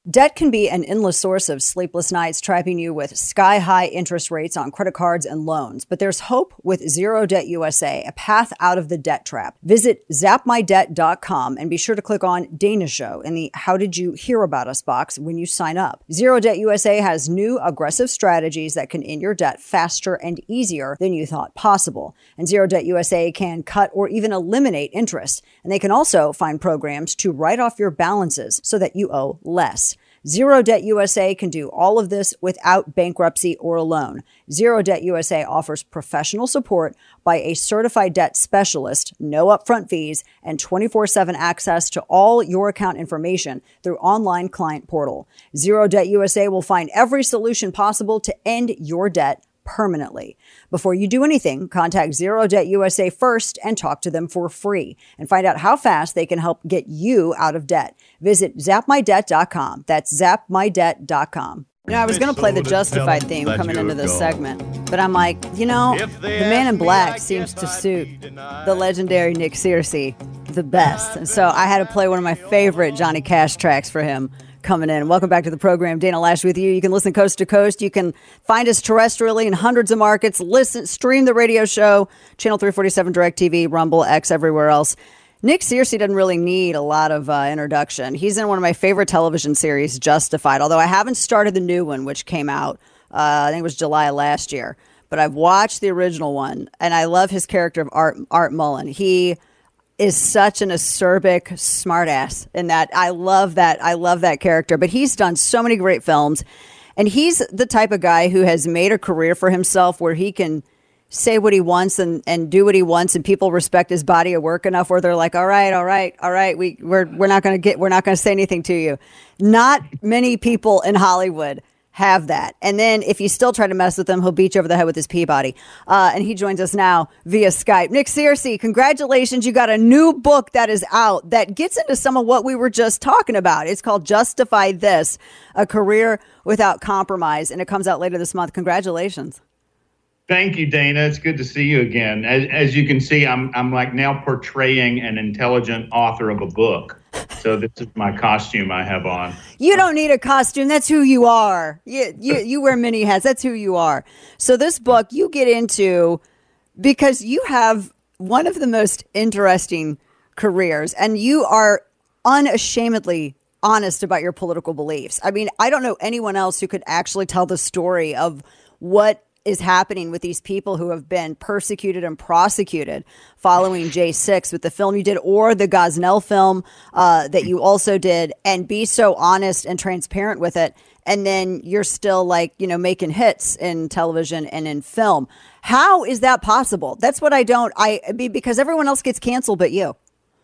Debt can be an endless source of sleepless nights, trapping you with sky-high interest rates on credit cards and loans. But there's hope with Zero Debt U S A, a path out of the debt trap. Visit zap my debt dot com and be sure to click on Dana Show in the How Did You Hear About Us box when you sign up. Zero Debt U S A has new aggressive strategies that can end your debt faster and easier than you thought possible. And Zero Debt U S A can cut or even eliminate interest. And they can also find programs to write off your balances so that you owe less. Zero Debt U S A can do all of this without bankruptcy or a loan. Zero Debt U S A offers professional support by a certified debt specialist, no upfront fees, and twenty-four seven access to all your account information through online client portal. Zero Debt U S A will find every solution possible to end your debt permanently. Before you do anything, contact Zero Debt U S A first and talk to them for free and find out how fast they can help get you out of debt. Visit zap my debt dot com. That's zap my debt dot com. You know, I was going to play the Justified theme coming into this segment, but I'm like, you know, the Man in Black seems to suit the legendary Nick Searcy the best. And so I had to play one of my favorite Johnny Cash tracks for him coming in. Welcome back to the program. Dana Loesch with you. You can listen coast to coast. You can find us terrestrially in hundreds of markets. Listen, stream the radio show, Channel three forty-seven DirecTV, Rumble, X, everywhere else. Nick Searcy doesn't really need a lot of uh, introduction. He's in one of my favorite television series, Justified, although I haven't started the new one, which came out, uh, I think it was July last year. But I've watched the original one, and I love his character of Art, Art Mullen. He is such an acerbic smartass in that. I love that. I love that character. But he's done so many great films, and he's the type of guy who has made a career for himself where he can say what he wants and, and do what he wants, and people respect his body of work enough where they're like, all right, all right, all right, we we're we're not gonna get we're not gonna say anything to you. Not many people in Hollywood have that. And then if you still try to mess with him, he'll beat you over the head with his Peabody. Uh, and he joins us now via Skype. Nick Searcy, congratulations. You got a new book that is out that gets into some of what we were just talking about. It's called Justify This, A Career Without Compromise. And it comes out later this month. Congratulations. Thank you, Dana. It's good to see you again. As, as you can see, I'm I'm like now portraying an intelligent author of a book. So this is my costume I have on. You don't need a costume. That's who you are. You, you, you wear mini hats. That's who you are. So this book you get into because you have one of the most interesting careers, and you are unashamedly honest about your political beliefs. I mean, I don't know anyone else who could actually tell the story of what is happening with these people who have been persecuted and prosecuted following J six with the film you did or the Gosnell film uh, that you also did, and be so honest and transparent with it. And then you're still like, you know, making hits in television and in film. How is that possible? That's what I don't, I, I mean, because everyone else gets canceled but you.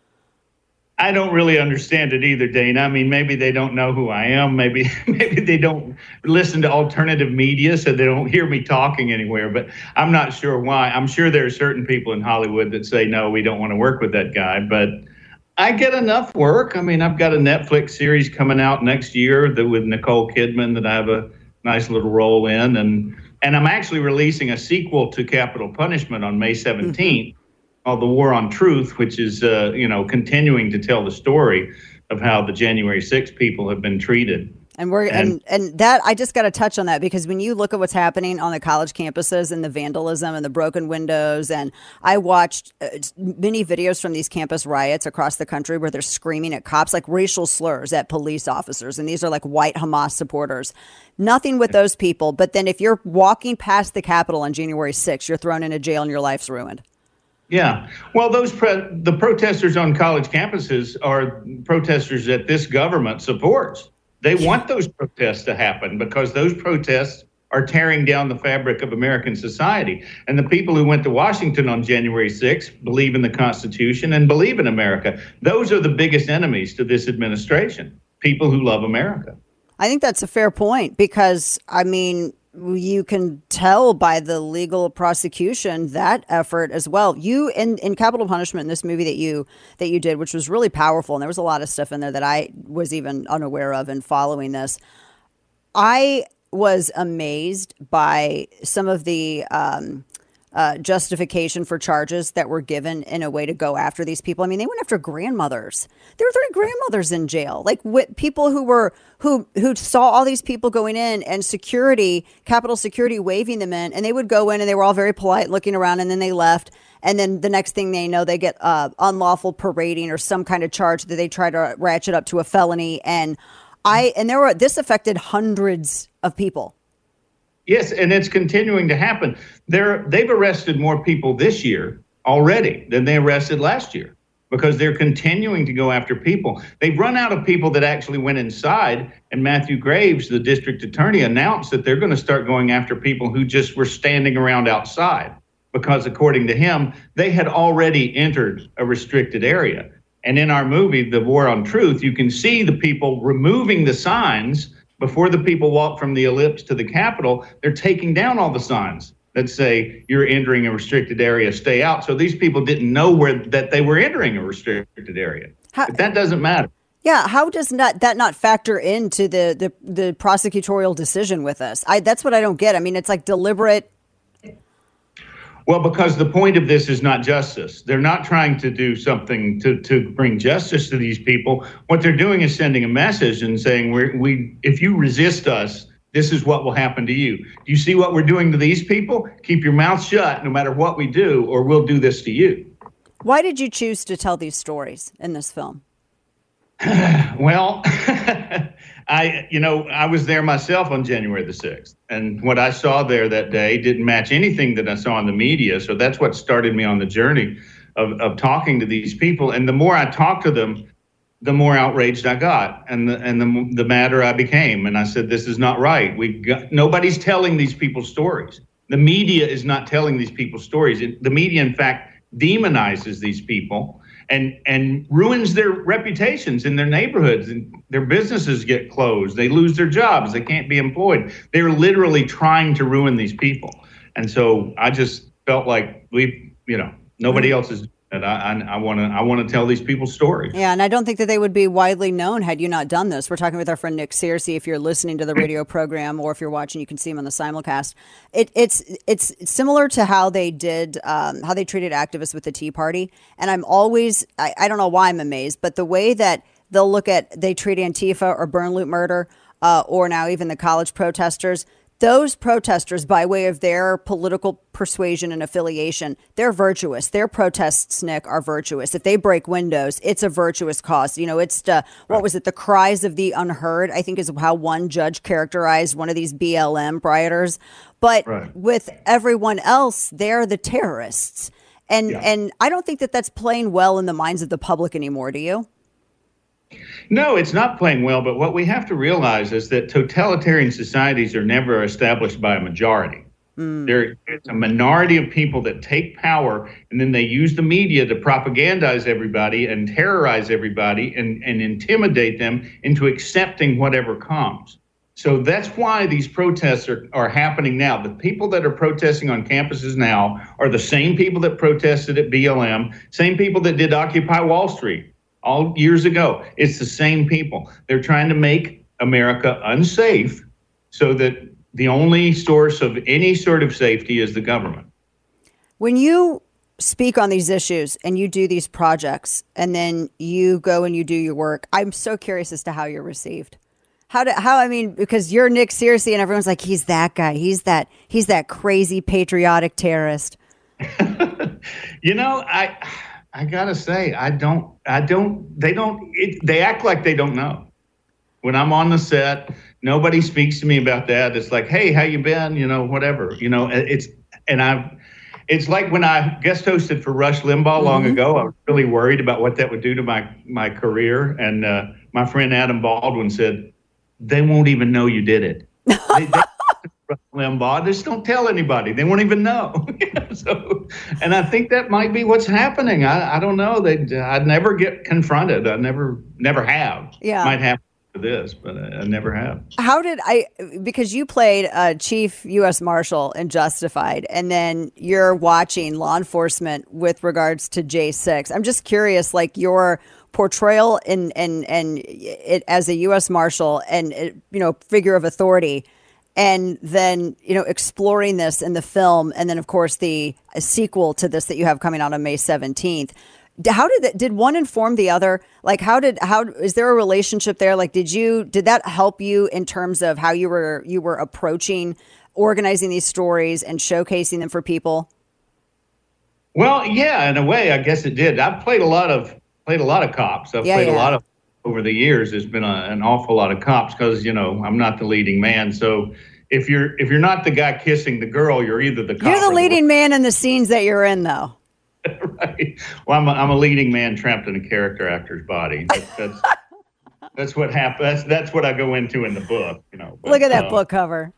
I don't really understand it either, Dana. I mean, maybe they don't know who I am. Maybe maybe they don't listen to alternative media, so they don't hear me talking anywhere. But I'm not sure why. I'm sure there are certain people in Hollywood that say, no, we don't want to work with that guy. But I get enough work. I mean, I've got a Netflix series coming out next year that with Nicole Kidman that I have a nice little role in. And, and I'm actually releasing a sequel to Capital Punishment on May seventeenth. Mm-hmm. Called The War on Truth, which is, uh, you know, continuing to tell the story of how the January sixth people have been treated. And we're and, and, and that I just got to touch on that, because when you look at what's happening on the college campuses and the vandalism and the broken windows, and I watched uh, many videos from these campus riots across the country where they're screaming at cops, like racial slurs at police officers. And these are like white Hamas supporters. Nothing with those people. But then if you're walking past the Capitol on January sixth, you're thrown into jail and your life's ruined. Yeah. Well, those pre- the protesters on college campuses are protesters that this government supports. They want those protests to happen because those protests are tearing down the fabric of American society. And the people who went to Washington on January sixth believe in the Constitution and believe in America. Those are the biggest enemies to this administration, people who love America. I think that's a fair point, because, I mean, you can tell by the legal prosecution that effort as well. You in, in Capital Punishment, in this movie that you that you did, which was really powerful, and there was a lot of stuff in there that I was even unaware of in following this. I was amazed by some of the um, uh, justification for charges that were given in a way to go after these people. I mean, they went after grandmothers. There were three grandmothers in jail, like with people who were who who saw all these people going in and security, Capitol Security waving them in, and they would go in and they were all very polite, looking around, and then they left. And then the next thing they know, they get uh, unlawful parading or some kind of charge that they try to ratchet up to a felony. And I and there were this affected hundreds of people. Yes, and it's continuing to happen. They're, they've arrested more people this year already than they arrested last year because they're continuing to go after people. They've run out of people that actually went inside, and Matthew Graves, the district attorney, announced that they're going to start going after people who just were standing around outside because, according to him, they had already entered a restricted area. And in our movie, The War on Truth, you can see the people removing the signs. Before the people walk from the ellipse to the Capitol, they're taking down all the signs that say you're entering a restricted area, stay out. So these people didn't know where that they were entering a restricted area. How, but that doesn't matter. Yeah, how does not that not factor into the, the the prosecutorial decision with us? I that's what I don't get. I mean, it's like deliberate. Well, because the point of this is not justice. They're not trying to do something to, to bring justice to these people. What they're doing is sending a message and saying, we we if you resist us, this is what will happen to you. Do you see what we're doing to these people? Keep your mouth shut no matter what we do, or we'll do this to you. Why did you choose to tell these stories in this film? Well, I, you know, I was there myself on January the sixth, and what I saw there that day didn't match anything that I saw in the media. So that's what started me on the journey of, of talking to these people. And the more I talked to them, the more outraged I got, and the and the the madder I became. And I said, "This is not right. We got nobody's telling these people stories. The media is not telling these people stories. It, the media, in fact, demonizes these people." And and ruins their reputations in their neighborhoods, and their businesses get closed. They lose their jobs. They can't be employed. They're literally trying to ruin these people. And so I just felt like we, you know, nobody else is doing it. I want to I want to tell these people stories. Yeah, and I don't think that they would be widely known had you not done this. We're talking with our friend Nick Searcy. If you're listening to the radio program, or if you're watching, you can see him on the simulcast. It, it's it's similar to how they did um, how they treated activists with the Tea Party. And I'm always I, I don't know why I'm amazed, but the way that they'll look at they treat Antifa or burn, loot, murder, uh, or now even the college protesters. Those protesters, by way of their political persuasion and affiliation, they're virtuous. Their protests, Nick, are virtuous. If they break windows, it's a virtuous cause. You know, it's the, what was it? The cries of the unheard, I think is how one judge characterized one of these B L M rioters. But right. with everyone else, they're the terrorists. And, yeah. and I don't think that that's playing well in the minds of the public anymore. Do you? No, it's not playing well, but what we have to realize is that totalitarian societies are never established by a majority. Mm. There's a minority of people that take power, and then they use the media to propagandize everybody and terrorize everybody and, and intimidate them into accepting whatever comes. So that's why these protests are, are happening now. The people that are protesting on campuses now are the same people that protested at B L M, same people that did Occupy Wall Street all years ago. It's the same people. They're trying to make America unsafe so that the only source of any sort of safety is the government. When you speak on these issues and you do these projects and then you go and you do your work, I'm so curious as to how you're received. How do, how, I mean, because you're Nick Searcy and everyone's like, he's that guy. He's that, he's that crazy patriotic terrorist. You know, I, I gotta say, I don't, I don't, they don't, it, they act like they don't know. When I'm on the set, nobody speaks to me about that. It's like, hey, how you been? You know, whatever, you know, it's, and I've, it's like when I guest hosted for Rush Limbaugh long mm-hmm. ago, I was really worried about what that would do to my, my career. And uh, my friend Adam Baldwin said, they won't even know you did it. They, they, Limbaugh, just don't tell anybody. They won't even know. So, and I think that might be what's happening. I, I don't know. They, I'd never get confronted. I never, never have. Yeah, might happen to this, but I, I never have. How did I? Because you played a chief U S Marshal in Justified, and then you're watching law enforcement with regards to J six. I'm just curious, like your portrayal in and and it as a U S Marshal and you know figure of authority. and then, you know, exploring this in the film, and then of course the a sequel to this that you have coming out on May seventeenth. How did that, did one inform the other? Like, how did, how, is there a relationship there? Like, did you, did that help you in terms of how you were, you were approaching organizing these stories and showcasing them for people? Well, yeah, in a way, I guess it did. I've played a lot of, played a lot of cops. I've Yeah, played yeah. a lot of, over the years, there's been a, an awful lot of cops because, you know, I'm not the leading man. So if you're, if you're not the guy kissing the girl, you're either the cop You're the or leading man in the scenes that you're in, though. Right. Well, I'm a, I'm a leading man trapped in a character actor's body. That's that's, that's what happened. That's that's what I go into in the book. You know. But, Look at that uh, book cover.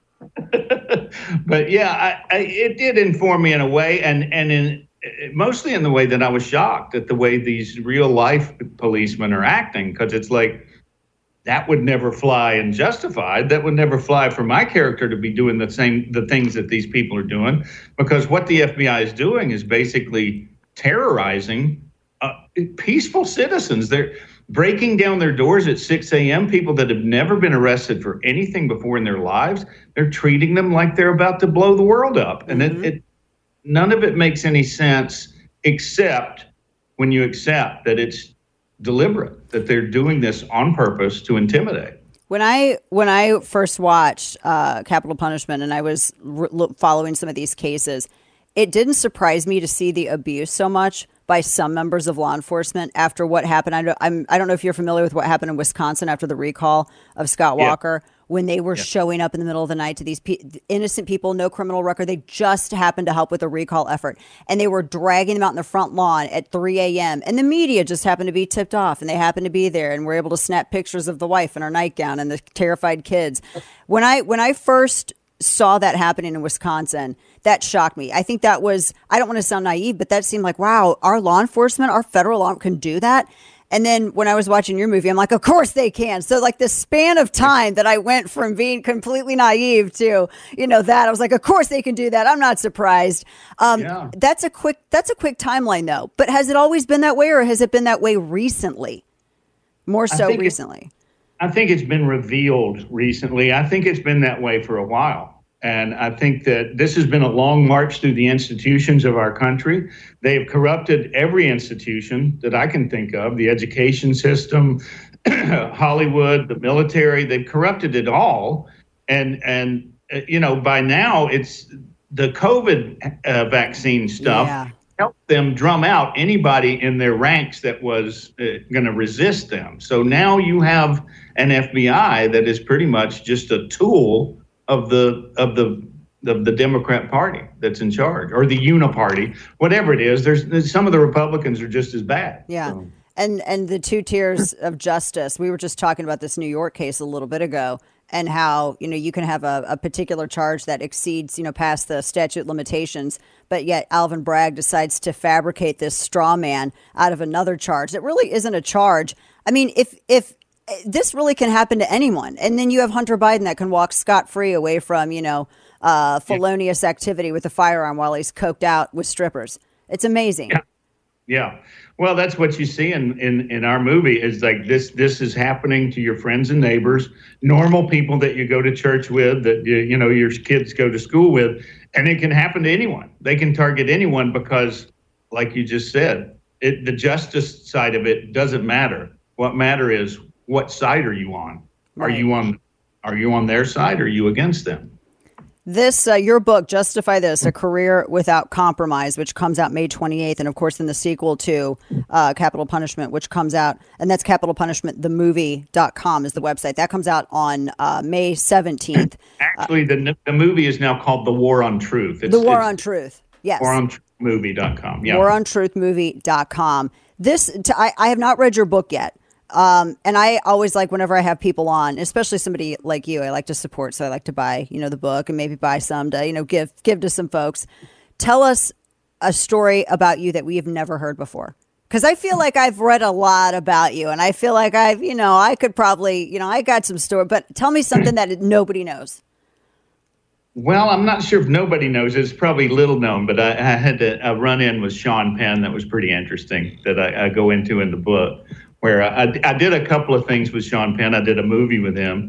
But yeah, I, I, it did inform me in a way, and and in mostly in the way that I was shocked at the way these real life policemen are acting, because it's like that would never fly in Justified. That would never fly for my character to be doing the same the things that these people are doing, because what the F B I is doing is basically terrorizing uh, peaceful citizens. They're breaking down their doors at six a.m. People that have never been arrested for anything before in their lives. They're treating them like they're about to blow the world up. And Mm-hmm. it, it none of it makes any sense, except when you accept that it's deliberate, that they're doing this on purpose to intimidate. When I when I first watched uh, Capital Punishment, and I was re- lo- following some of these cases, it didn't surprise me to see the abuse so much by some members of law enforcement after what happened. I don't, I'm, I don't know if you're familiar with what happened in Wisconsin after the recall of Scott Yeah. Walker, when they were Yeah. showing up in the middle of the night to these pe- innocent people, no criminal record. They just happened to help with a recall effort, and they were dragging them out in the front lawn at three a.m. And the media just happened to be tipped off, and they happened to be there, and were able to snap pictures of the wife in her nightgown and the terrified kids. When I when I first saw that happening in Wisconsin, that shocked me. I think that was, I don't want to sound naive, but that seemed like, wow, our law enforcement, our federal law can do that. And then when I was watching your movie, I'm like, of course they can. So like the span of time that I went from being completely naive to, you know, that I was like, of course they can do that. I'm not surprised. Um, Yeah. That's a quick, that's a quick timeline though. But has it always been that way, or has it been that way recently? More I so think it- recently. I think it's been revealed recently. I think it's been that way for a while. And I think that this has been a long march through the institutions of our country. They've corrupted every institution that I can think of, the education system, Hollywood, the military. They've corrupted it all. And, and uh, you know, by now it's the COVID uh, vaccine stuff. Yeah. Helped them drum out anybody in their ranks that was uh, going to resist them. So now you have an F B I that is pretty much just a tool of the of the of the Democrat Party that's in charge, or the Uniparty, whatever it is. There's, there's some of the Republicans are just as bad. Yeah. So, And and the two tiers of justice. We were just talking about this New York case a little bit ago, and how, you know, you can have a, a particular charge that exceeds, you know, past the statute limitations, but yet Alvin Bragg decides to fabricate this straw man out of another charge that really isn't a charge. I mean, if if this really can happen to anyone, and then you have Hunter Biden that can walk scot-free away from, you know, uh, felonious activity with a firearm while he's coked out with strippers. It's amazing. Yeah. Yeah. Well, that's what you see in, in, in our movie is like this, this is happening to your friends and neighbors, normal people that you go to church with, that, you, you know, your kids go to school with, and it can happen to anyone. They can target anyone because, like you just said, it, the justice side of it doesn't matter. What matter is, what side are you on? Are Right. you on, are you on their side or are you against them? This, uh, your book, Justify This, A Career Without Compromise, which comes out May twenty-eighth. And of course, then the sequel to uh, Capital Punishment, which comes out, and that's capital punishment the movie dot com is the website. That comes out on uh, May seventeenth. Actually, the, the movie is now called The War on Truth. It's, The War it's on Truth. Yes. war on truth movie dot com. Yeah. war on truth movie dot com. This, t- I, I have not read your book yet. Um, and I always like, whenever I have people on, especially somebody like you, I like to support. So I like to buy, you know, the book and maybe buy some to, you know, give, give to some folks. Tell us a story about you that we have never heard before. Cause I feel like I've read a lot about you, and I feel like I've, you know, I could probably, you know, I got some story, but tell me something that nobody knows. Well, I'm not sure if nobody knows. It's probably little known, but I, I had a, a run-in with Sean Penn that was pretty interesting that I, I go into in the book, where I, I did a couple of things with Sean Penn. I did a movie with him,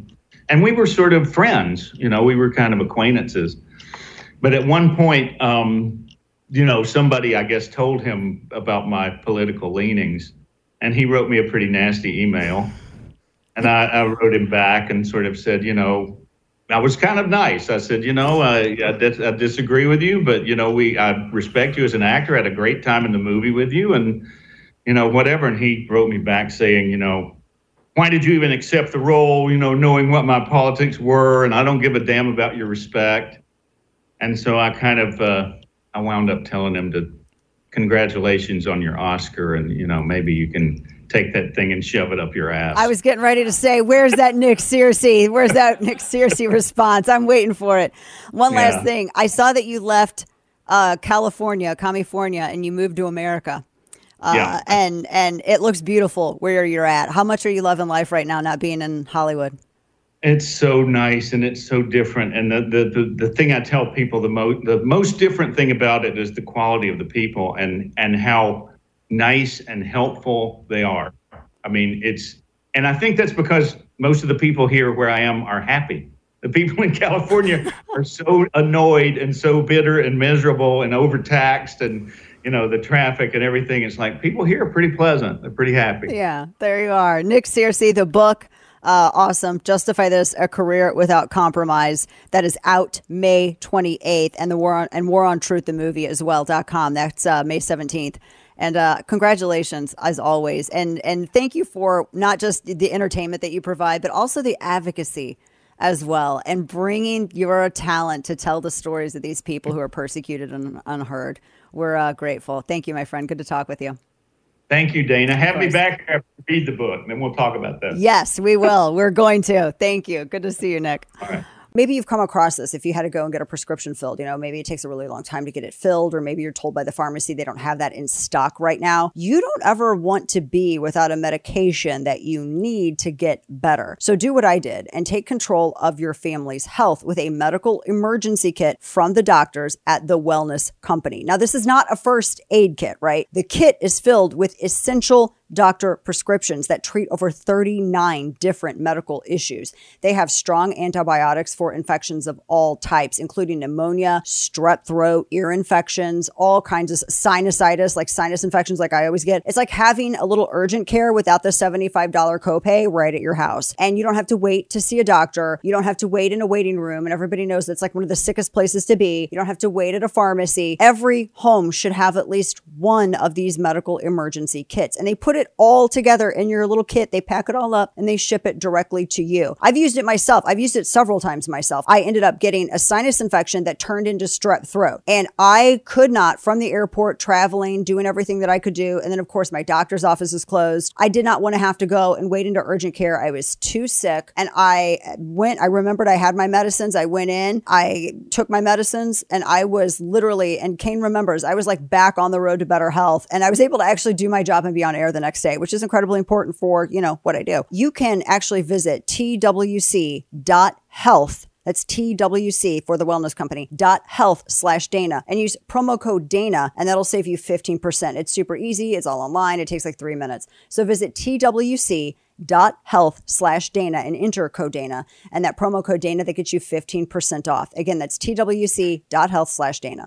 and we were sort of friends. You know, we were kind of acquaintances. But at one point, um, you know, somebody, I guess, told him about my political leanings, and he wrote me a pretty nasty email. And I, I wrote him back and sort of said, you know, I was kind of nice. I said, you know, I, I, dis- I disagree with you, but, you know, we I respect you as an actor. I had a great time in the movie with you and, you know, whatever. And he wrote me back saying, you know, why did you even accept the role, you know, knowing what my politics were? And I don't give a damn about your respect. And so I kind of, uh, I wound up telling him to, congratulations on your Oscar. And, you know, maybe you can take that thing and shove it up your ass. I was getting ready to say, where's that Nick Searcy? Where's that Nick Searcy response? I'm waiting for it. One last Yeah. thing. I saw that you left uh, California, California, and you moved to America. Uh, Yeah. And, and it looks beautiful where you're at. How much are you loving life right now, not being in Hollywood? It's so nice and it's so different. And the the the, the thing I tell people the most the most different thing about it is the quality of the people and and how nice and helpful they are. I mean, it's and I think that's because most of the people here where I am are happy. The people in California are so annoyed and so bitter and miserable and overtaxed and you know the traffic and everything. It's like people here are pretty pleasant. They're pretty happy. Yeah, there you are. Nick Searcy, the book. Uh, awesome. Justify This, A Career Without Compromise. That is out May twenty-eighth. And the War on and War on Truth, the movie as well, dot com. That's uh, May seventeenth. And uh, congratulations, as always. And and thank you for not just the entertainment that you provide, but also the advocacy as well. And bringing your talent to tell the stories of these people who are persecuted and unheard. We're uh, grateful. Thank you, my friend. Good to talk with you. Thank you, Dana. Have me back after I read the book, and then we'll talk about that. Yes, we will. We're going to. Thank you. Good to see you, Nick. All right. Maybe you've come across this if you had to go and get a prescription filled. You know, maybe it takes a really long time to get it filled, or maybe you're told by the pharmacy they don't have that in stock right now. You don't ever want to be without a medication that you need to get better. So do what I did and take control of your family's health with a medical emergency kit from the doctors at The Wellness Company. Now, this is not a first aid kit, right? The kit is filled with essential doctor prescriptions that treat over thirty-nine different medical issues. They have strong antibiotics for infections of all types, including pneumonia, strep throat, ear infections, all kinds of sinusitis, like sinus infections like I always get. It's like having a little urgent care without the seventy-five dollars copay right at your house. And you don't have to wait to see a doctor. You don't have to wait in a waiting room. And everybody knows that's like one of the sickest places to be. You don't have to wait at a pharmacy. Every home should have at least one of these medical emergency kits. And they put it all together in your little kit. They pack it all up and they ship it directly to you. I've used it myself. I've used it several times myself. I ended up getting a sinus infection that turned into strep throat. And I could not, from the airport, traveling, doing everything that I could do. And then, of course, my doctor's office is closed. I did not want to have to go and wait into urgent care. I was too sick. And I went, I remembered I had my medicines. I went in, I took my medicines, and I was literally, and Kane remembers, I was like back on the road to better health. And I was able to actually do my job and be on air the next day, which is incredibly important for, you know, what I do. You can actually visit T W C dot health. That's T W C for the Wellness Company dot health slash Dana and use promo code Dana and that'll save you fifteen percent. It's super easy. It's all online. It takes like three minutes. So visit T W C dot health slash Dana and enter code Dana and that promo code Dana that gets you fifteen percent off. Again, that's T W C dot health slash Dana.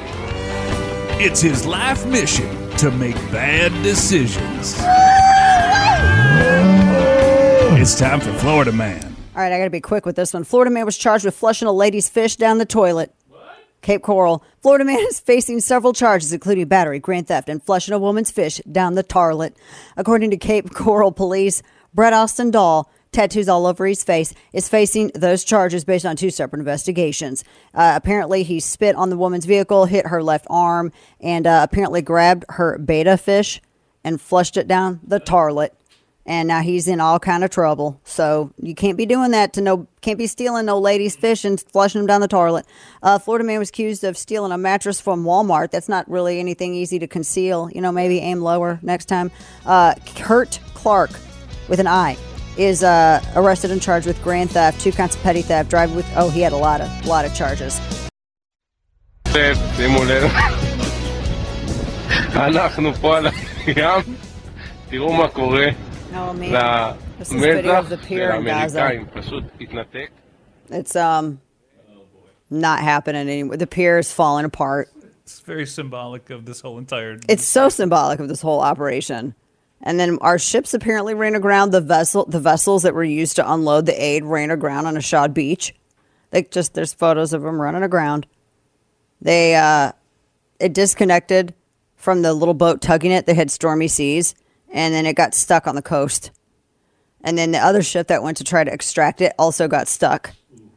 It's his life mission to make bad decisions. It's time for Florida Man. All right, I got to be quick with this one. Florida man was charged with flushing a lady's fish down the toilet. What? Cape Coral. Florida man is facing several charges, including battery, grand theft, and flushing a woman's fish down the toilet. According to Cape Coral police, Brett Austin Dahl, tattoos all over his face, is facing those charges based on two separate investigations. Uh, apparently, he spit on the woman's vehicle, hit her left arm, and uh, apparently grabbed her betta fish and flushed it down the toilet. And now he's in all kind of trouble. So you can't be doing that to no, can't be stealing no ladies' fish and flushing them down the toilet. Uh, Florida man was accused of stealing a mattress from Walmart. That's not really anything easy to conceal. You know, maybe aim lower next time. Uh, Kurt Clark, with an I, is uh, arrested and charged with grand theft, two counts of petty theft, driving with, oh, he had a lot of, lot of charges. אנחנו פה על הים, תראו מה קורה This is video of the pier in Gaza. It's um not happening anymore. The pier is falling apart. It's very symbolic of this whole entire. It's so symbolic of this whole operation. And then our ships apparently ran aground. The vessel, the vessels that were used to unload the aid ran aground on Ashad Beach. Like just there's photos of them running aground. They uh, it disconnected from the little boat tugging it. They had stormy seas, and then it got stuck on the coast. And then the other ship that went to try to extract it also got stuck.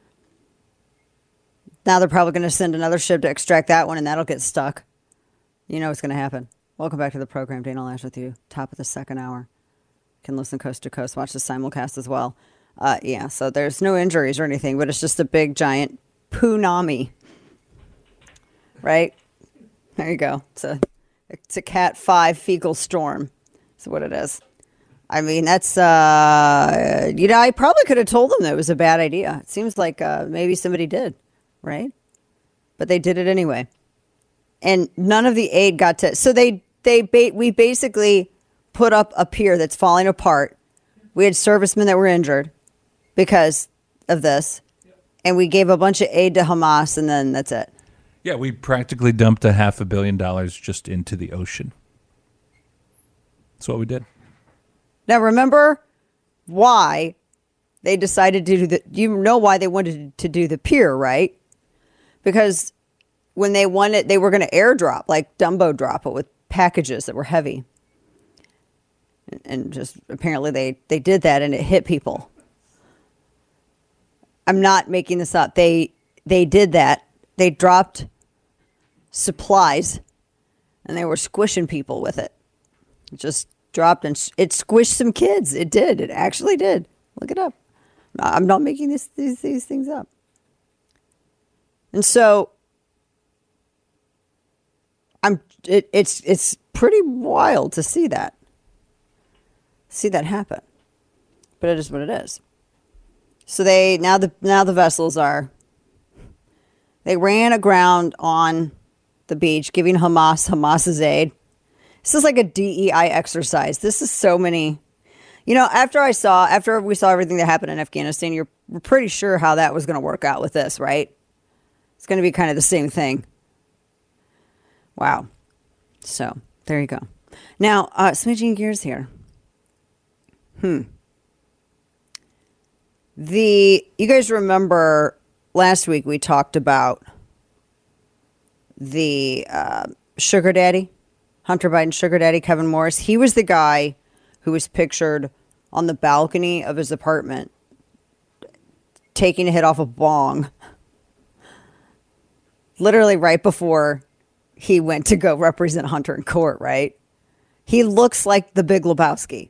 Now they're probably going to send another ship to extract that one, and that'll get stuck. You know what's going to happen. Welcome back to the program. Dana Lash with you. Top of the second hour. You can listen coast to coast. Watch the simulcast as well. Uh, yeah, so there's no injuries or anything, but it's just a big, giant punami. Right? There you go. It's a, it's a Cat five fecal storm. That's what it is. I mean, that's, uh, you know, I probably could have told them that it was a bad idea. It seems like uh, maybe somebody did, right? But they did it anyway. And none of the aid got to, so they, they, ba- we basically put up a pier that's falling apart. We had servicemen that were injured because of this. And we gave a bunch of aid to Hamas, and then that's it. Yeah, we practically dumped a half a billion dollars just into the ocean. That's what we did. Now, remember why they decided to do the, you know why they wanted to do the pier, right? Because when they wanted, they were going to airdrop, like Dumbo drop it with packages that were heavy. And, and just apparently they, they did that and it hit people. I'm not making this up. They, they did that. They dropped supplies and they were squishing people with it. It just dropped and it squished some kids. It did. It actually did. Look it up. I'm not making this, these, these things up. And so I'm it, it's it's pretty wild to see that. See that happen. But it is what it is. So they now the now the vessels are they ran aground on the beach, giving Hamas Hamas's aid. This is like a D E I exercise. This is so many. You know, after I saw, after we saw everything that happened in Afghanistan, you're we're pretty sure how that was going to work out with this, right? It's going to be kind of the same thing. Wow. So, there you go. Now, uh, switching gears here. Hmm. The, you guys remember last week we talked about the uh, sugar daddy, Hunter Biden sugar daddy, Kevin Morris. He was the guy who was pictured on the balcony of his apartment taking a hit off a bong. Literally right before he went to go represent Hunter in court, right? He looks like the Big Lebowski.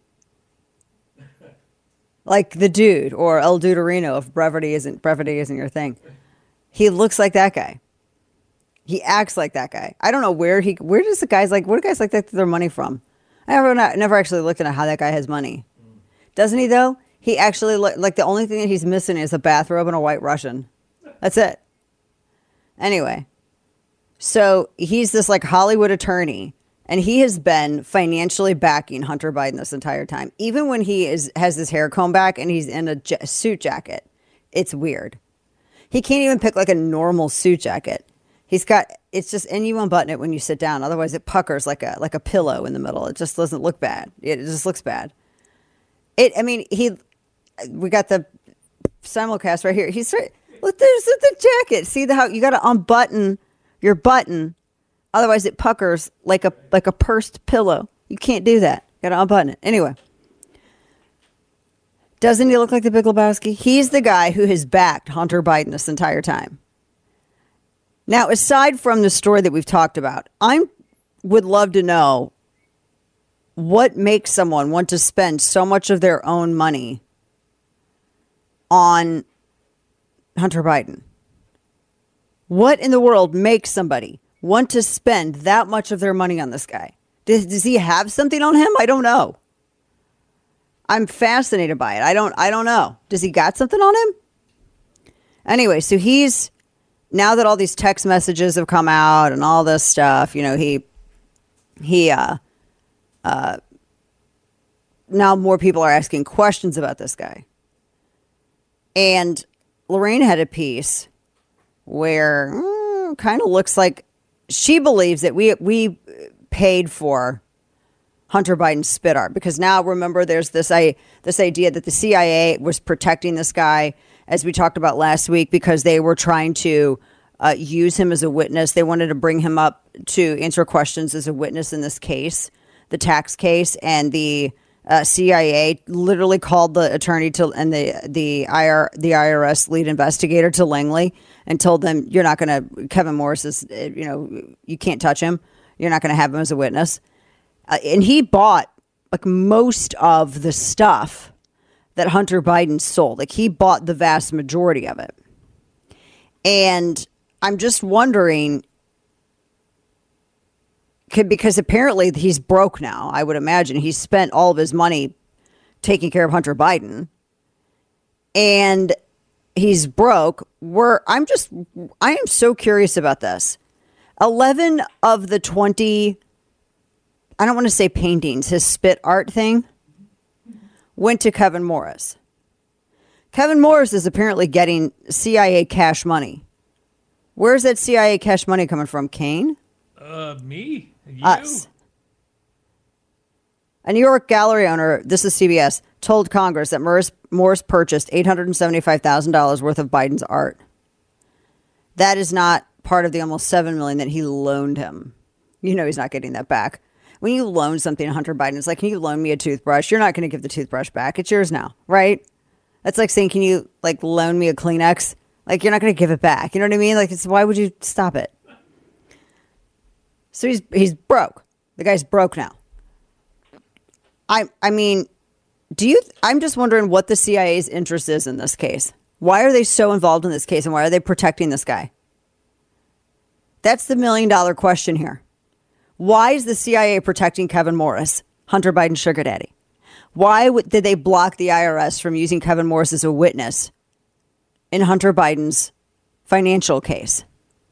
Like the dude, or El Duderino, if brevity isn't brevity isn't your thing. He looks like that guy. He acts like that guy. I don't know where he where does the guys like where do guys like that get their money from? I never not, never actually looked into how that guy has money. Doesn't he though? He actually look like the only thing that he's missing is a bathrobe and a white Russian. That's it. Anyway, so he's this like Hollywood attorney, and he has been financially backing Hunter Biden this entire time. Even when he is has his hair combed back and he's in a j- suit jacket, it's weird. He can't even pick like a normal suit jacket. He's got it's just and you unbutton it when you sit down. Otherwise, it puckers like a like a pillow in the middle. It just doesn't look bad. It just looks bad. It. I mean, he. We got the simulcast right here. He's right. Look, there's the jacket. See the how you got to unbutton your button, otherwise it puckers like a like a pursed pillow. You can't do that. Got to unbutton it anyway. Doesn't he look like the Big Lebowski? He's the guy who has backed Hunter Biden this entire time. Now, aside from the story that we've talked about, I would love to know what makes someone want to spend so much of their own money on Hunter Biden. What in the world makes somebody want to spend that much of their money on this guy? Does, does he have something on him? I don't know. I'm fascinated by it. I don't I don't know. Does he got something on him? Anyway, so he's now that all these text messages have come out and all this stuff, you know, he he uh uh now more people are asking questions about this guy. And Lorraine had a piece where mm, kind of looks like she believes that we we paid for Hunter Biden's spit art, because now remember there's this I this idea that the C I A was protecting this guy, as we talked about last week, because they were trying to uh, use him as a witness. They wanted to bring him up to answer questions as a witness in this case, the tax case, and the uh, C I A literally called the attorney to and the the I R the I R S lead investigator to Langley and told them, you're not going to Kevin Morris is you know you can't touch him. You're not going to have him as a witness. Uh, and he bought like most of the stuff that Hunter Biden sold. Like he bought the vast majority of it. And I'm just wondering, could, because apparently he's broke now, I would imagine. He's spent all of his money taking care of Hunter Biden. And he's broke. We're, I'm just, I am so curious about this. eleven of the twenty, I don't want to say paintings, his spit art thing, went to Kevin Morris. Kevin Morris is apparently getting C I A cash money. Where's that C I A cash money coming from, Kane? Uh, me? You? Us. A New York gallery owner, this is C B S, told Congress that Morris, Morris purchased eight hundred seventy-five thousand dollars worth of Biden's art. That is not part of the almost seven million dollars that he loaned him. You know he's not getting that back. When you loan something to Hunter Biden, it's like, can you loan me a toothbrush? You're not going to give the toothbrush back. It's yours now, right? That's like saying, can you like loan me a Kleenex? Like, you're not going to give it back. You know what I mean? Like, it's, why would you stop it? So he's he's broke. The guy's broke now. I I mean, do you? I'm just wondering what the C I A's interest is in this case. Why are they so involved in this case, and why are they protecting this guy? That's the million dollar question here. Why is the C I A protecting Kevin Morris, Hunter Biden's sugar daddy? Why w- did they block the I R S from using Kevin Morris as a witness in Hunter Biden's financial case?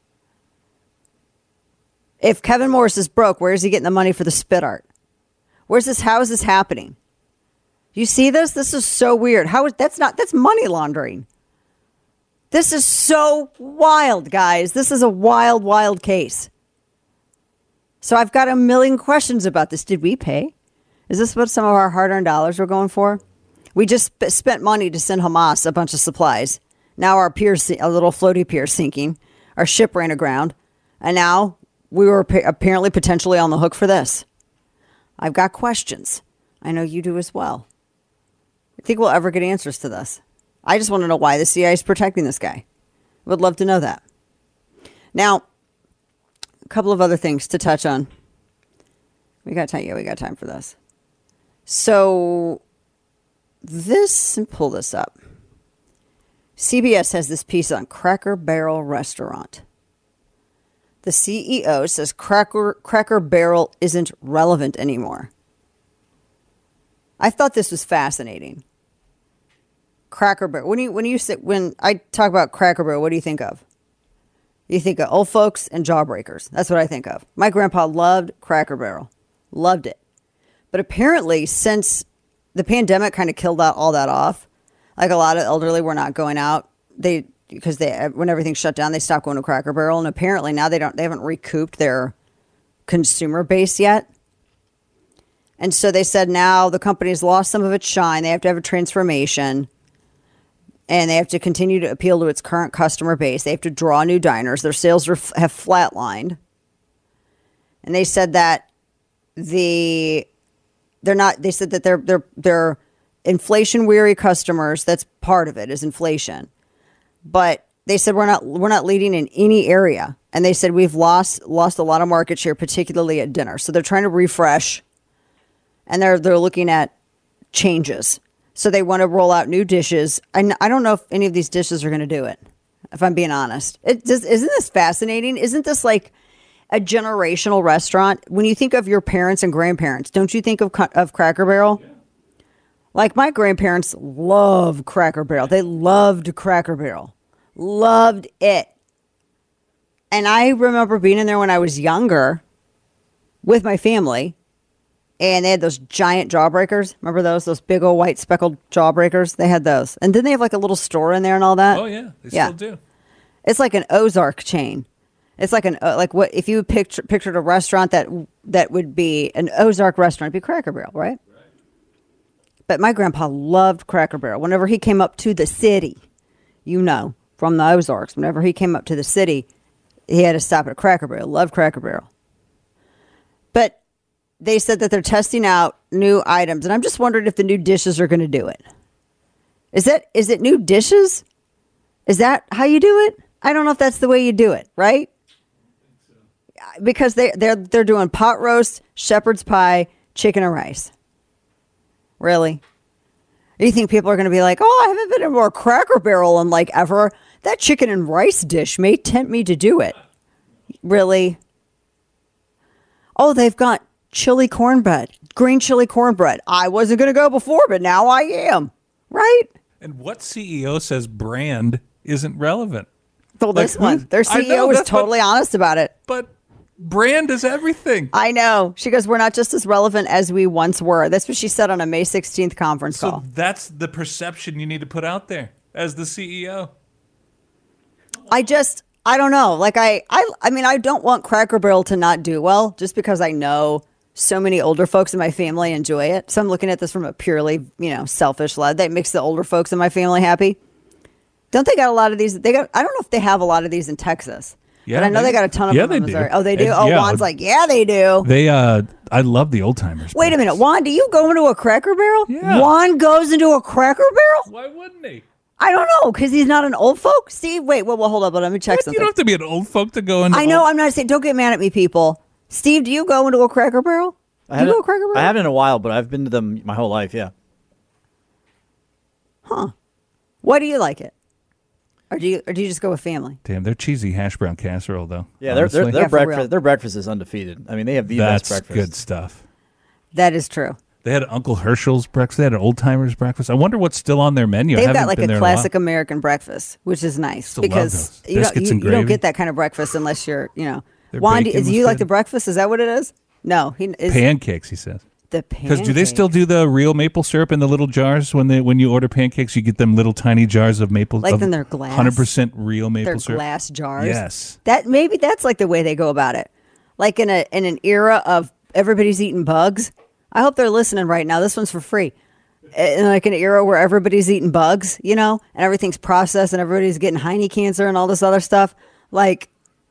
If Kevin Morris is broke, where is he getting the money for the spit art? Where's this? How is this happening? You see this? This is so weird. How is that's not that's money laundering. This is so wild, guys. This is a wild, wild case. So I've got a million questions about this. Did we pay? Is this what some of our hard-earned dollars were going for? We just sp- spent money to send Hamas a bunch of supplies. Now our pier's, a little floaty pier sinking. Our ship ran aground. And now we were pa- apparently potentially on the hook for this. I've got questions. I know you do as well. I think we'll ever get answers to this. I just want to know why the C I A is protecting this guy. Would love to know that. Now, a couple of other things to touch on. We got time. Yeah, we got time for this. So this, and pull this up. C B S has this piece on Cracker Barrel Restaurant. The C E O says Cracker Cracker Barrel isn't relevant anymore. I thought this was fascinating. Cracker Barrel. When you when you sit when I talk about Cracker Barrel, what do you think of? You think of old folks and jawbreakers. That's what I think of. My grandpa loved Cracker Barrel. Loved it. But apparently, since the pandemic kind of killed out all that off, like a lot of elderly were not going out. They because they when everything shut down, they stopped going to Cracker Barrel, and apparently now they don't they haven't recouped their consumer base yet. And so they said now the company's lost some of its shine. They have to have a transformation. And they have to continue to appeal to its current customer base. They have to draw new diners. Their sales are, have flatlined. And they said that the they're not. They said that they're they're they're inflation weary customers. That's part of it is inflation. But they said we're not we're not leading in any area. And they said we've lost lost a lot of market share, particularly at dinner. So they're trying to refresh. And they're they're looking at changes. So they want to roll out new dishes. I, I don't know if any of these dishes are going to do it, if I'm being honest. It just, isn't this fascinating? Isn't this like a generational restaurant? When you think of your parents and grandparents, don't you think of of Cracker Barrel? Yeah. Like my grandparents love Cracker Barrel. They loved Cracker Barrel. Loved it. And I remember being in there when I was younger with my family. and they had those giant jawbreakers. Remember those? Those big old white speckled jawbreakers? They had those. And didn't they have like a little store in there and all that? Oh, yeah. They Yeah. still do. It's like an Ozark chain. It's like an uh, like what if you picture, pictured a restaurant that that would be an Ozark restaurant, it'd be Cracker Barrel, right? Right. But my grandpa loved Cracker Barrel. Whenever he came up to the city, you know, from the Ozarks, whenever he came up to the city, he had to stop at Cracker Barrel. Loved Cracker Barrel. But they said that they're testing out new items, and I'm just wondering if the new dishes are going to do it. Is that is it new dishes? Is that how you do it? I don't know if that's the way you do it, right? Because they they're they're doing pot roast, shepherd's pie, chicken and rice. Really? You think people are going to be like, "Oh, I haven't been in more Cracker Barrel in like ever. That chicken and rice dish may tempt me to do it." Really? Oh, they've got chili cornbread, green chili cornbread. I wasn't going to go before, but now I am. Right? And what C E O says brand isn't relevant? Well, this Like, one, who- their I C E O know, was that's what- totally honest about it. But brand is everything. I know. She goes, we're not just as relevant as we once were. That's what she said on a May sixteenth conference So call. that's the perception you need to put out there as the C E O. I just, I don't know. Like, I, I, I mean, I don't want Cracker Barrel to not do well just because I know so many older folks in my family enjoy it. So I'm looking at this from a purely, you know, selfish love. That makes the older folks in my family happy. Don't they got a lot of these? They got, I don't know if they have a lot of these in Texas. Yeah, but I know they- they, got a ton of yeah, them in they do. Missouri. Oh, they do? And- oh, yeah. Juan's like, yeah, they do. They, uh, I love the old timers. Wait a minute. Juan, do you go into a Cracker Barrel? Yeah. Juan goes into a Cracker Barrel? Why wouldn't he? I don't know, because he's not an old folk. Steve, wait, well, well hold up. Let me check You something. don't have to be an old folk to go into. I know, old- I'm not saying, don't get mad at me, people. Steve, do you go into a Cracker Barrel? I Do you haven't, go to a Cracker Barrel? I haven't in a while, but I've been to them my whole life. Yeah. Huh. Why do you like it? Or do you or do you just go with family? Damn, their cheesy hash brown casserole though. Yeah, their their, honestly. their Yeah, for real. breakfast their breakfast is undefeated. I mean, they have the That's best breakfast. good stuff. That is true. They had Uncle Herschel's breakfast. They had an old timers breakfast. I wonder what's still on their menu. I They've haven't got like been a there in classic while. American breakfast, which is nice Still love because those. you don't, Biscuits you, and you don't gravy. get that kind of breakfast unless you're, you know. Their Juan, do, bacon is was you like good. the breakfast? Is that what it is? No, he is Pancakes, he says. the Because pancake. do they still do the real maple syrup in the little jars when they when you order pancakes? You get them little tiny jars of maple, Like of then they're glass? hundred percent real maple They're syrup. glass jars. Yes. That maybe that's like the way they go about it. Like in a in an era of everybody's eating bugs. I hope they're listening right now. This one's for free. In like an era where everybody's eating bugs, you know, and everything's processed and everybody's getting hiney cancer and all this other stuff. Like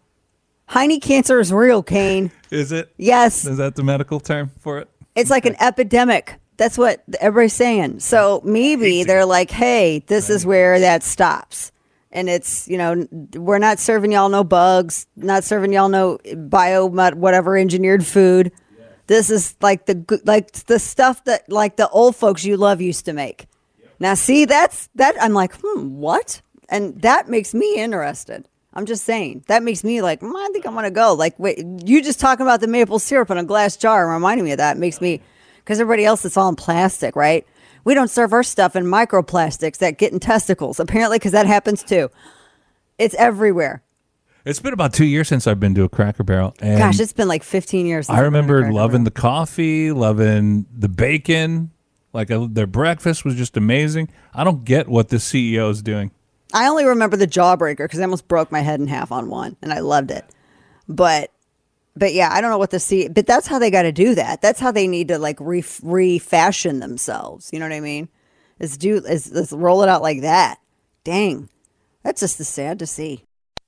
hiney cancer is real, Kane. Is it? Yes. Is that the medical term for it? It's like an epidemic. That's what everybody's saying. So maybe they're like, hey, this is where that stops. And it's, you know, we're not serving y'all no bugs, not serving y'all no bio, whatever engineered food. This is like the good- like the stuff that like the old folks you love used to make. Now, see, that's that I'm like, hmm, what? And that makes me interested. I'm just saying that makes me like, mm, I think I'm gonna go. Like, wait, you just talking about the maple syrup in a glass jar and reminding me of that makes me, because everybody else it's all in plastic, right? We don't serve our stuff in microplastics that get in testicles, apparently, because that happens too. It's everywhere. It's been about two years since I've been to a Cracker Barrel. And Gosh, it's been like fifteen years. Since I I've been to remember Cracker loving Barrel. the coffee, loving the bacon. Like uh, their breakfast was just amazing. I don't get what this C E O is doing. I only remember the jawbreaker because I almost broke my head in half on one, and I loved it. But, but yeah, I don't know what the C. But that's how they got to do that. That's how they need to like re- refashion themselves. You know what I mean? Is do is let's roll it out like that. Dang, that's just sad to see.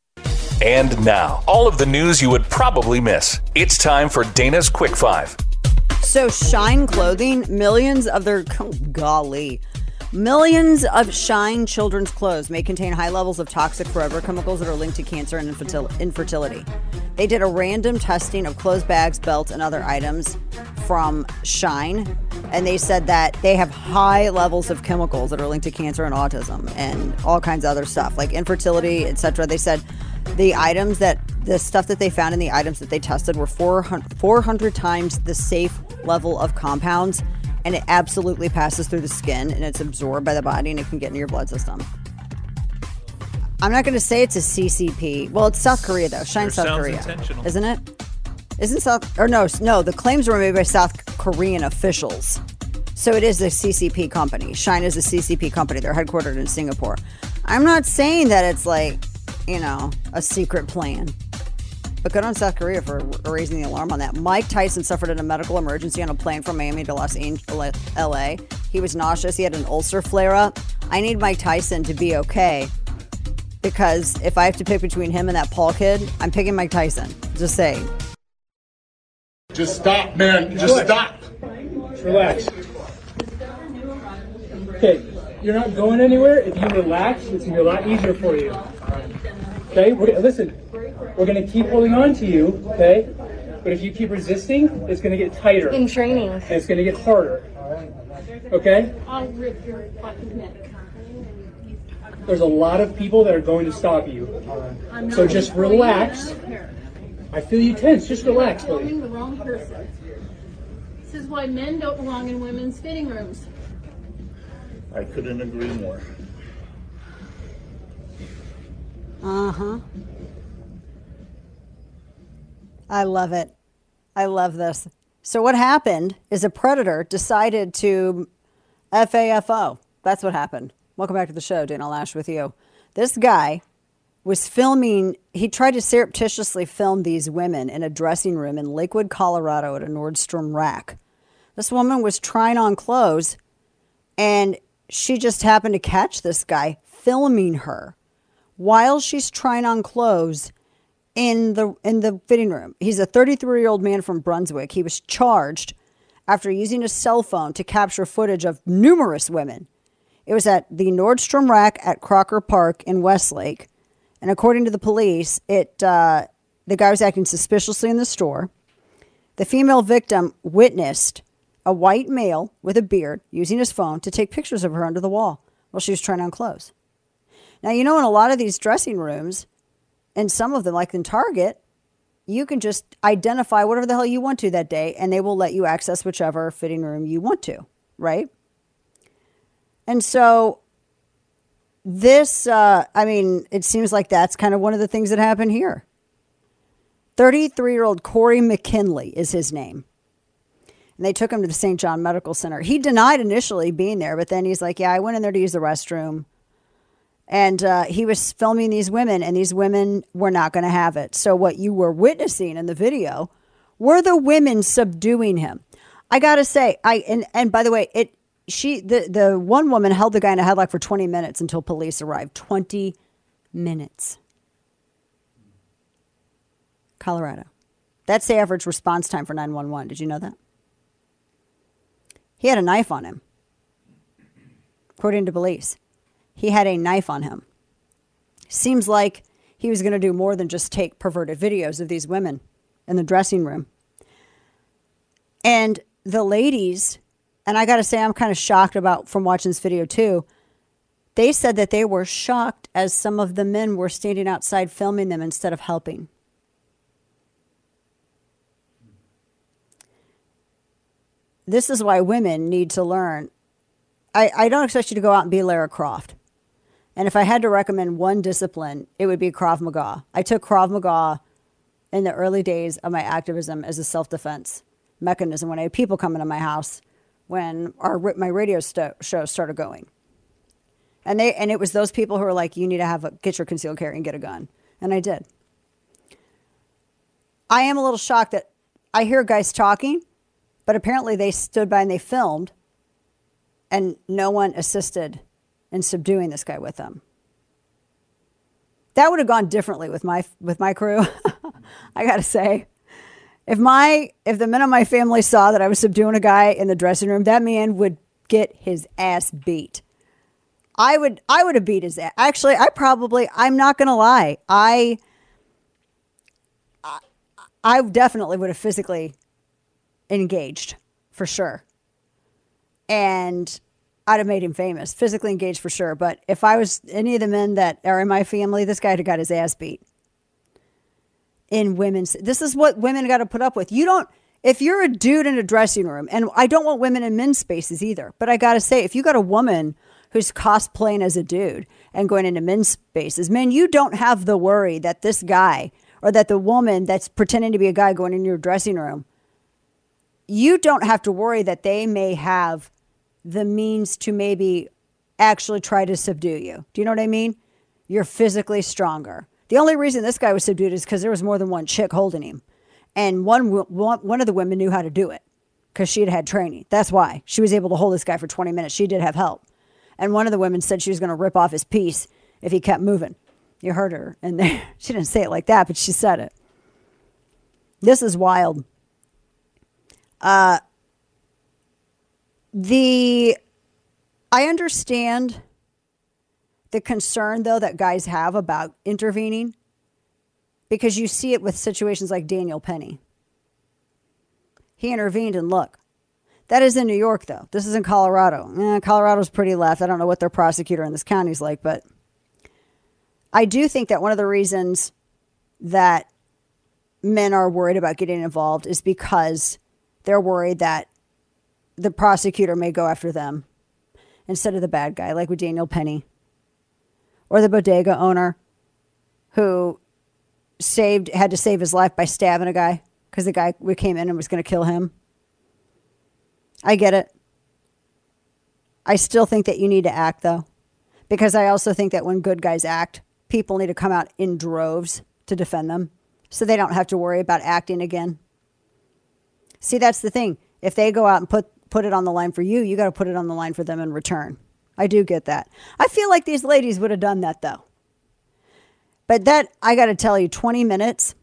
And now, all of the news you would probably miss. It's time for Dana's Quick Five. So Shine Clothing, millions of their, oh, golly, millions of Shine children's clothes may contain high levels of toxic forever chemicals that are linked to cancer and infertil- infertility. They did a random testing of clothes bags, belts, and other items from Shine, and they said that they have high levels of chemicals that are linked to cancer and autism and all kinds of other stuff, like infertility, et cetera. They said the items that, the stuff that they found in the items that they tested were four hundred times the safe level of compounds, and it absolutely passes through the skin and it's absorbed by the body and it can get into your blood system. I'm not going to say it's a C C P. Well, it's South Korea though. Shine Sure South sounds Korea, intentional. isn't it? Isn't South or no? No, the claims were made by South Korean officials. So it is a C C P company. Shine is a C C P company. They're headquartered in Singapore. I'm not saying that it's like, you know, a secret plan. But good on South Korea for raising the alarm on that. Mike Tyson suffered in a medical emergency on a plane from Miami to Los Angeles, L A. He was nauseous. He had an ulcer flare-up. I need Mike Tyson to be okay. Because if I have to pick between him and that Paul kid, I'm picking Mike Tyson. Just saying. Just stop, man. Just stop. Relax. Okay, you're not going anywhere. If you relax, it's going to be a lot easier for you. Okay, we're, listen, we're going to keep holding on to you, okay? But if you keep resisting, it's going to get tighter. In training. And it's going to get harder. Okay? I'll rip your fucking neck. There's a lot of people that are going to stop you. So just relax. I feel you tense. Just relax, buddy. You're the wrong person. This is why men don't belong in women's fitting rooms. I couldn't agree more. Uh-huh. I love it. I love this. So what happened is a predator decided to F A F O. That's what happened. Welcome back to the show. Dana Loesch with you. This guy was filming. He tried to surreptitiously film these women in a dressing room in Lakewood, Colorado at a Nordstrom rack. This woman was trying on clothes, and she just happened to catch this guy filming her while she's trying on clothes in the in the fitting room. He's a thirty-three-year-old man from Brunswick. He was charged after using a cell phone to capture footage of numerous women. It was at the Nordstrom rack at Crocker Park in Westlake. And according to the police, it uh, the guy was acting suspiciously in the store. The female victim witnessed a white male with a beard using his phone to take pictures of her under the wall while she was trying on clothes. Now, you know, in a lot of these dressing rooms, and some of them, like in Target, you can just identify whatever the hell you want to that day, and they will let you access whichever fitting room you want to, right? And so this, uh, I mean, it seems like that's kind of one of the things that happened here. thirty-three-year-old Corey McKinley is his name. And they took him to the Saint John Medical Center. He denied initially being there, but then he's like, yeah, I went in there to use the restroom. And uh, he was filming these women, and these women were not going to have it. So what you were witnessing in the video were the women subduing him. I got to say, I and, and by the way, it she the, the one woman held the guy in a headlock for twenty minutes until police arrived. twenty minutes. Colorado. That's the average response time for nine one one. Did you know that? He had a knife on him. According to police, he had a knife on him. Seems like he was going to do more than just take perverted videos of these women in the dressing room. And the ladies, and I got to say, I'm kind of shocked about from watching this video too. They said that they were shocked as some of the men were standing outside filming them instead of helping. This is why women need to learn. I, I don't expect you to go out and be Lara Croft. And if I had to recommend one discipline, it would be Krav Maga. I took Krav Maga in the early days of my activism as a self-defense mechanism when I had people coming to my house when our my radio st- show started going. And they and it was those people who were like, you need to have a, get your concealed carry and get a gun. And I did. I am a little shocked that I hear guys talking, but apparently they stood by and they filmed, and no one assisted in subduing this guy with them. That would have gone differently with my with my crew. I got to say, if my if the men of my family saw that I was subduing a guy in the dressing room, that man would get his ass beat. I would I would have beat his ass. Actually, I probably I'm not going to lie. I, I I definitely would have physically engaged for sure. And I'd have made him famous, physically engaged for sure. But if I was any of the men that are in my family, this guy would have got his ass beat. In women's, this is what women got to put up with. You don't, if you're a dude in a dressing room, and I don't want women in men's spaces either, but I got to say, if you got a woman who's cosplaying as a dude and going into men's spaces, man, you don't have the worry that this guy or that the woman that's pretending to be a guy going in your dressing room you don't have to worry that they may have the means to maybe actually try to subdue you. Do you know what I mean? You're physically stronger. The only reason this guy was subdued is because there was more than one chick holding him. And one, one, one of the women knew how to do it because she had had training. That's why she was able to hold this guy for twenty minutes. She did have help. And one of the women said she was going to rip off his piece if he kept moving. You heard her. And they, she didn't say it like that, but she said it. This is wild. Uh, the, I understand the concern, though, that guys have about intervening because you see it with situations like Daniel Penny. He intervened, and look, that is in New York, though. This is in Colorado. Eh, Colorado's pretty left. I don't know what their prosecutor in this county is like, but I do think that one of the reasons that men are worried about getting involved is because they're worried that the prosecutor may go after them instead of the bad guy, like with Daniel Penny. Or the bodega owner who saved had to save his life by stabbing a guy because the guy came in and was going to kill him. I get it. I still think that you need to act, though, because I also think that when good guys act, people need to come out in droves to defend them so they don't have to worry about acting again. See, that's the thing. If they go out and put, put it on the line for you, you got to put it on the line for them in return. I do get that. I feel like these ladies would have done that, though. But that, I got to tell you, twenty minutes.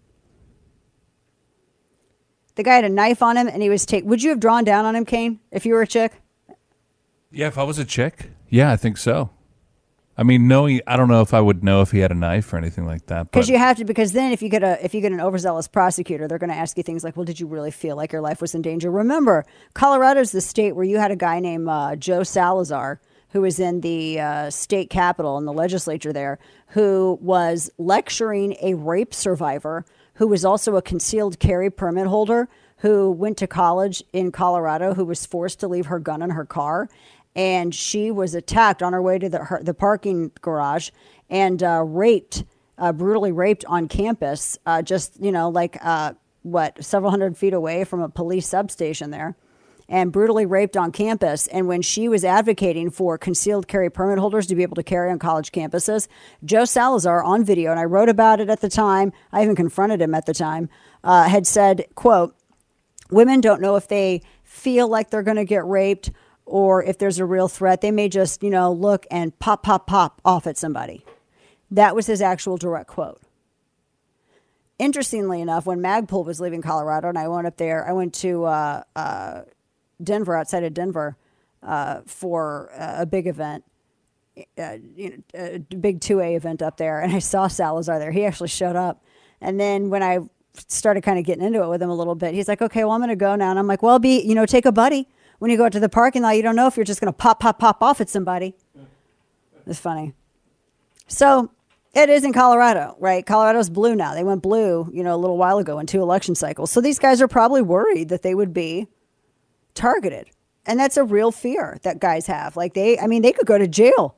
The guy had a knife on him, and he was take. Would you have drawn down on him, Kane, if you were a chick? Yeah, if I was a chick, yeah, I think so. I mean, knowing, I don't know if I would know if he had a knife or anything like that. Because you have to. Because then, if you get a, if you get an overzealous prosecutor, they're going to ask you things like, "Well, did you really feel like your life was in danger?" Remember, Colorado's the state where you had a guy named uh, Joe Salazar, who was in the uh, state capitol in the legislature there, who was lecturing a rape survivor who was also a concealed carry permit holder who went to college in Colorado, who was forced to leave her gun in her car. And she was attacked on her way to the, her, the parking garage and uh, raped, uh, brutally raped on campus, uh, just, you know, like, uh, what, several hundred feet away from a police substation there. And brutally raped on campus. And when she was advocating for concealed carry permit holders to be able to carry on college campuses, Joe Salazar on video, and I wrote about it at the time, I even confronted him at the time, uh, had said, quote, "Women don't know if they feel like they're going to get raped or if there's a real threat. They may just, you know, look and pop, pop, pop off at somebody." That was his actual direct quote. Interestingly enough, when Magpul was leaving Colorado and I went up there, I went to uh, uh, Denver, outside of Denver, uh, for a big event, uh, you know, a big two A event up there. And I saw Salazar there. He actually showed up. And then when I started kind of getting into it with him a little bit, he's like, "Okay, well, I'm going to go now." And I'm like, "Well, be, you know, take a buddy. When you go out to the parking lot, you don't know if you're just going to pop, pop, pop off at somebody." It's funny. So it is in Colorado, right? Colorado's blue now. They went blue, you know, a little while ago in two election cycles. So these guys are probably worried that they would be targeted. And that's a real fear that guys have. Like they, I mean, they could go to jail.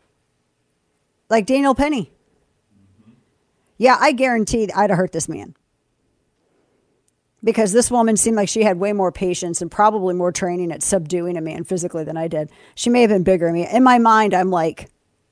Like Daniel Penny. Yeah, I guarantee I'd have hurt this man. Because this woman seemed like she had way more patience and probably more training at subduing a man physically than I did. She may have been bigger than me. In my mind, I'm like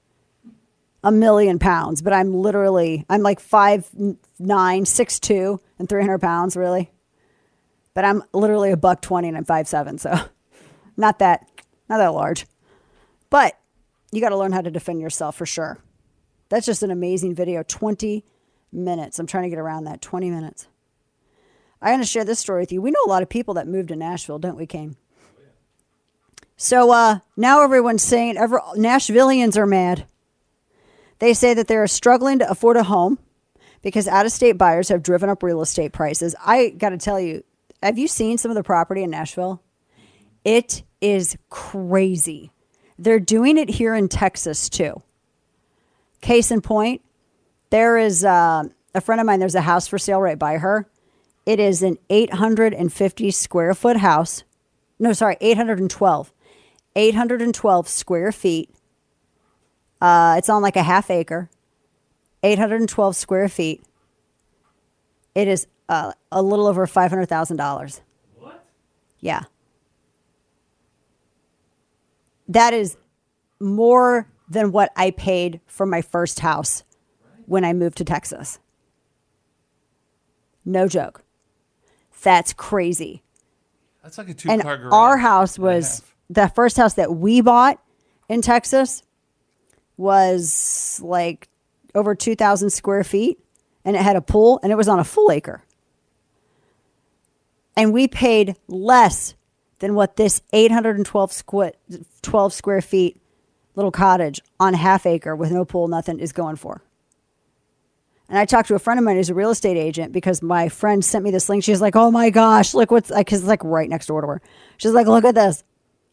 a million pounds, but I'm literally, I'm like five nine, six two, and three hundred pounds, really. But I'm literally a buck twenty and I'm five seven, so not that, not that large. But you got to learn how to defend yourself for sure. That's just an amazing video. twenty minutes. I'm trying to get around that. twenty minutes. I want to share this story with you. We know a lot of people that moved to Nashville, don't we, Kane? So uh, now everyone's saying ever, Nashvillians are mad. They say that they're struggling to afford a home because out-of-state buyers have driven up real estate prices. I got to tell you, have you seen some of the property in Nashville? It is crazy. They're doing it here in Texas, too. Case in point, there is uh, a friend of mine, there's a house for sale right by her. It is an eight hundred fifty square foot house. No, sorry, eight hundred twelve. eight hundred twelve square feet. Uh, it's on like a half acre. eight hundred twelve square feet. It is uh, a little over five hundred thousand dollars. What? Yeah. That is more than what I paid for my first house when I moved to Texas. No joke. That's crazy. That's like a two-car And garage. our house was, the first house that we bought in Texas was like over two thousand square feet, and it had a pool, and it was on a full acre. And we paid less than what this eight hundred twelve squ- twelve square feet little cottage on a half acre with no pool, nothing, is going for. And I talked to a friend of mine who's a real estate agent because my friend sent me this link. She's like, oh my gosh, look what's, because it's like right next door to her. She's like, look at this.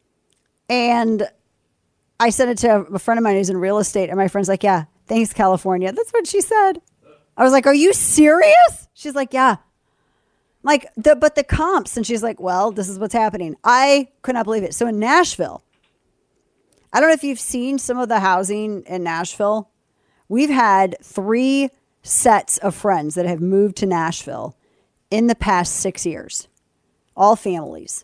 And I sent it to a friend of mine who's in real estate. And my friend's like, yeah, thanks, California. That's what she said. I was like, are you serious? She's like, yeah. Like, the but the comps. And she's like, well, this is what's happening. I could not believe it. So in Nashville, I don't know if you've seen some of the housing in Nashville. We've had three sets of friends that have moved to Nashville in the past six years, all families.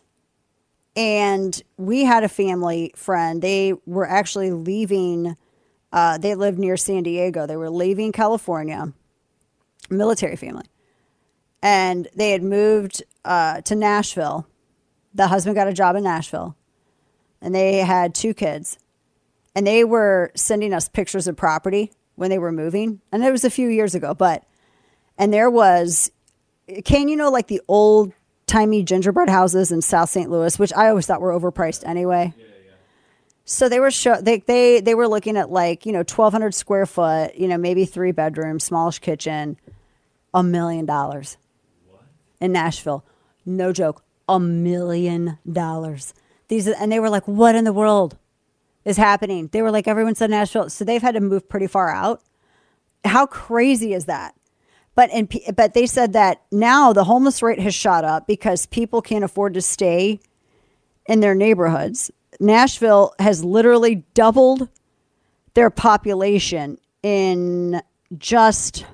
And we had a family friend. They were actually leaving. Uh, they lived near San Diego. They were leaving California, military family. And they had moved uh, to Nashville. The husband got a job in Nashville. And they had two kids. And they were sending us pictures of property when they were moving. And it was a few years ago. But, and there was, can you know, like the old timey gingerbread houses in South Saint Louis, which I always thought were overpriced anyway. Yeah, yeah. So they were show they they they were looking at like, you know, twelve hundred square foot, you know, maybe three bedrooms, smallish kitchen, a million dollars in Nashville. No joke, a million dollars. These and they were like, what in the world is happening? They were like, everyone's in Nashville, so they've had to move pretty far out. How crazy is that? But in, but they said that now the homeless rate has shot up because people can't afford to stay in their neighborhoods. Nashville has literally doubled their population in just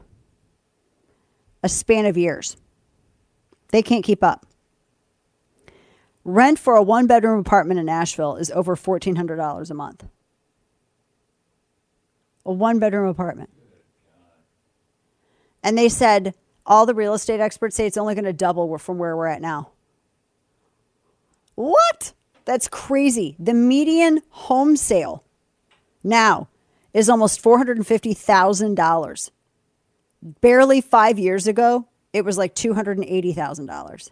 a span of years. They can't keep up. Rent for a one-bedroom apartment in Nashville is over fourteen hundred dollars a month. A one-bedroom apartment. And they said, all the real estate experts say it's only going to double from where we're at now. What? That's crazy. The median home sale now is almost four hundred fifty thousand dollars. Barely five years ago, it was like two hundred eighty thousand dollars.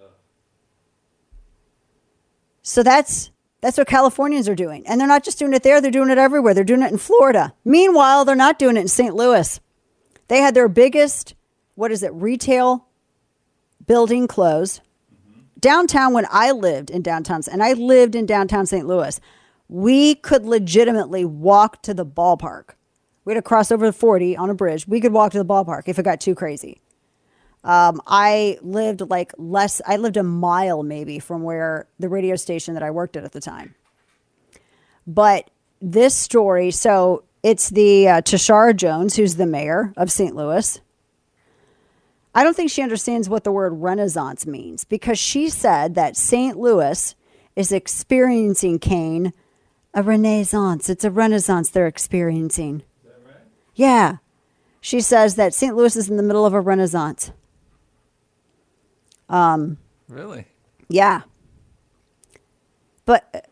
So that's that's what Californians are doing. And they're not just doing it there, they're doing it everywhere. They're doing it in Florida. Meanwhile, they're not doing it in Saint Louis. They had their biggest, what is it, retail building closed. Mm-hmm. Downtown, when I lived in downtown, and I lived in downtown Saint Louis, we could legitimately walk to the ballpark. We had to cross over the forty on a bridge. We could walk to the ballpark if it got too crazy. Um, I lived like less, I lived a mile maybe from where the radio station that I worked at at the time. But this story, so it's the uh, Tashara Jones, who's the mayor of Saint Louis. I don't think she understands what the word renaissance means because she said that Saint Louis is experiencing, Kane, a renaissance. It's a renaissance they're experiencing. Is that right? Yeah. She says that Saint Louis is in the middle of a renaissance. Um, really? Yeah. But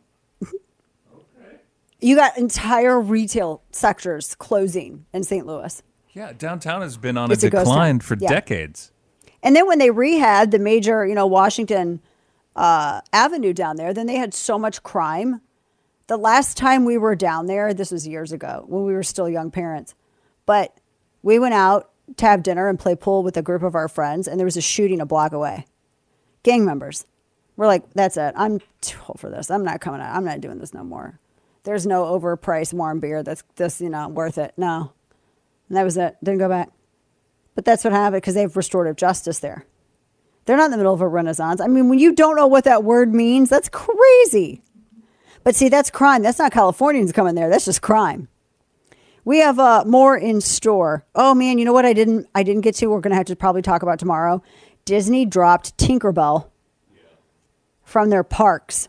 you got entire retail sectors closing in Saint Louis. Yeah, downtown has been on It's a a ghost decline town. for Yeah. decades. And then when they rehabbed the major, you know, Washington uh, Avenue down there, then they had so much crime. The last time we were down there, this was years ago when we were still young parents, but we went out to have dinner and play pool with a group of our friends, and there was a shooting a block away. Gang members. We're like, that's it. I'm too old for this. I'm not coming out. I'm not doing this no more. There's no overpriced warm beer that's this, you know, worth it. No. And that was it. Didn't go back. But that's what happened because they have restorative justice there. They're not in the middle of a renaissance. I mean, when you don't know what that word means, that's crazy. But see, that's crime. That's not Californians coming there. That's just crime. We have uh, more in store. Oh man, you know what I didn't I didn't get to? We're going to have to probably talk about tomorrow. Disney dropped Tinkerbell from their parks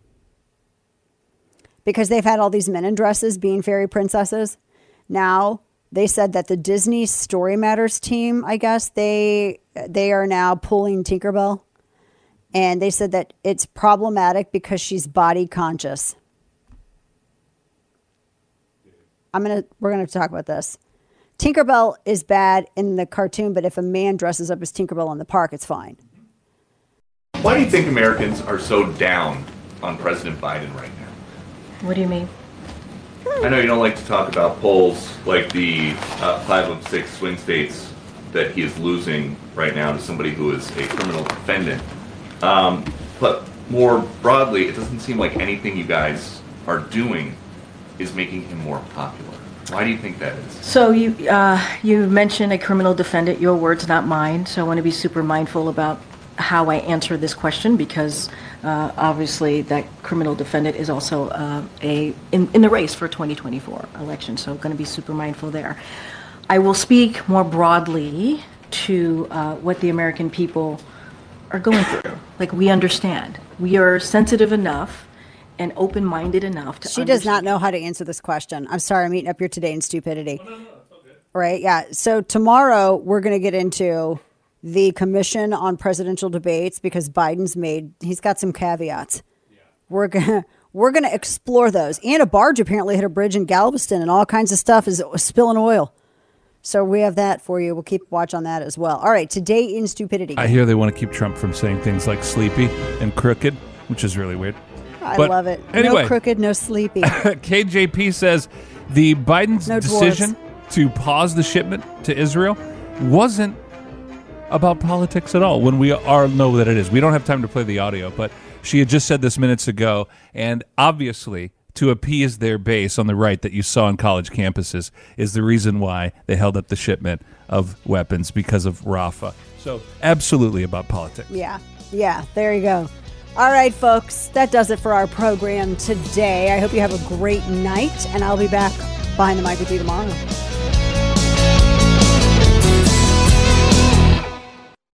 because they've had all these men in dresses being fairy princesses. Now they said that the Disney Story Matters team, I guess, they they are now pulling Tinkerbell. And they said that it's problematic because she's body conscious. I'm gonna we're gonna talk about this. Tinkerbell is bad in the cartoon, but if a man dresses up as Tinkerbell in the park, it's fine. Why do you think Americans are so down on President Biden right now? What do you mean? I know you don't like to talk about polls like the uh, five of six swing states that he is losing right now to somebody who is a criminal defendant. Um, but more broadly, it doesn't seem like anything you guys are doing is making him more popular. Why do you think that is? So you uh, you mentioned a criminal defendant, your words, not mine. So I want to be super mindful about how I answer this question because uh, obviously that criminal defendant is also uh, a in, in the race for twenty twenty-four election. So I'm going to be super mindful there. I will speak more broadly to uh, what the American people are going through. Like, we understand. We are sensitive enough and open-minded enough to She understand. does not know how to answer this question. I'm sorry, I'm eating up here today in stupidity. Oh, no, no, it's okay. Right, yeah. So tomorrow we're going to get into the Commission on Presidential Debates because Biden's made, he's got some caveats. Yeah. We're going to we're going to explore those. And a barge apparently hit a bridge in Galveston and all kinds of stuff is spilling oil. So we have that for you. We'll keep watch on that as well. All right, today in stupidity. I hear they want to keep Trump from saying things like sleepy and crooked, which is really weird. I But love it. Anyway, No crooked, no sleepy. K J P says the Biden's No decision to pause the shipment to Israel wasn't about politics at all when we are know that it is. We don't have time to play the audio, but she had just said this minutes ago, and obviously to appease their base on the right that you saw on college campuses is the reason why they held up the shipment of weapons because of Rafah. So absolutely about politics. Yeah, yeah, there you go. All right, folks, that does it for our program today. I hope you have a great night, and I'll be back behind the mic with you tomorrow.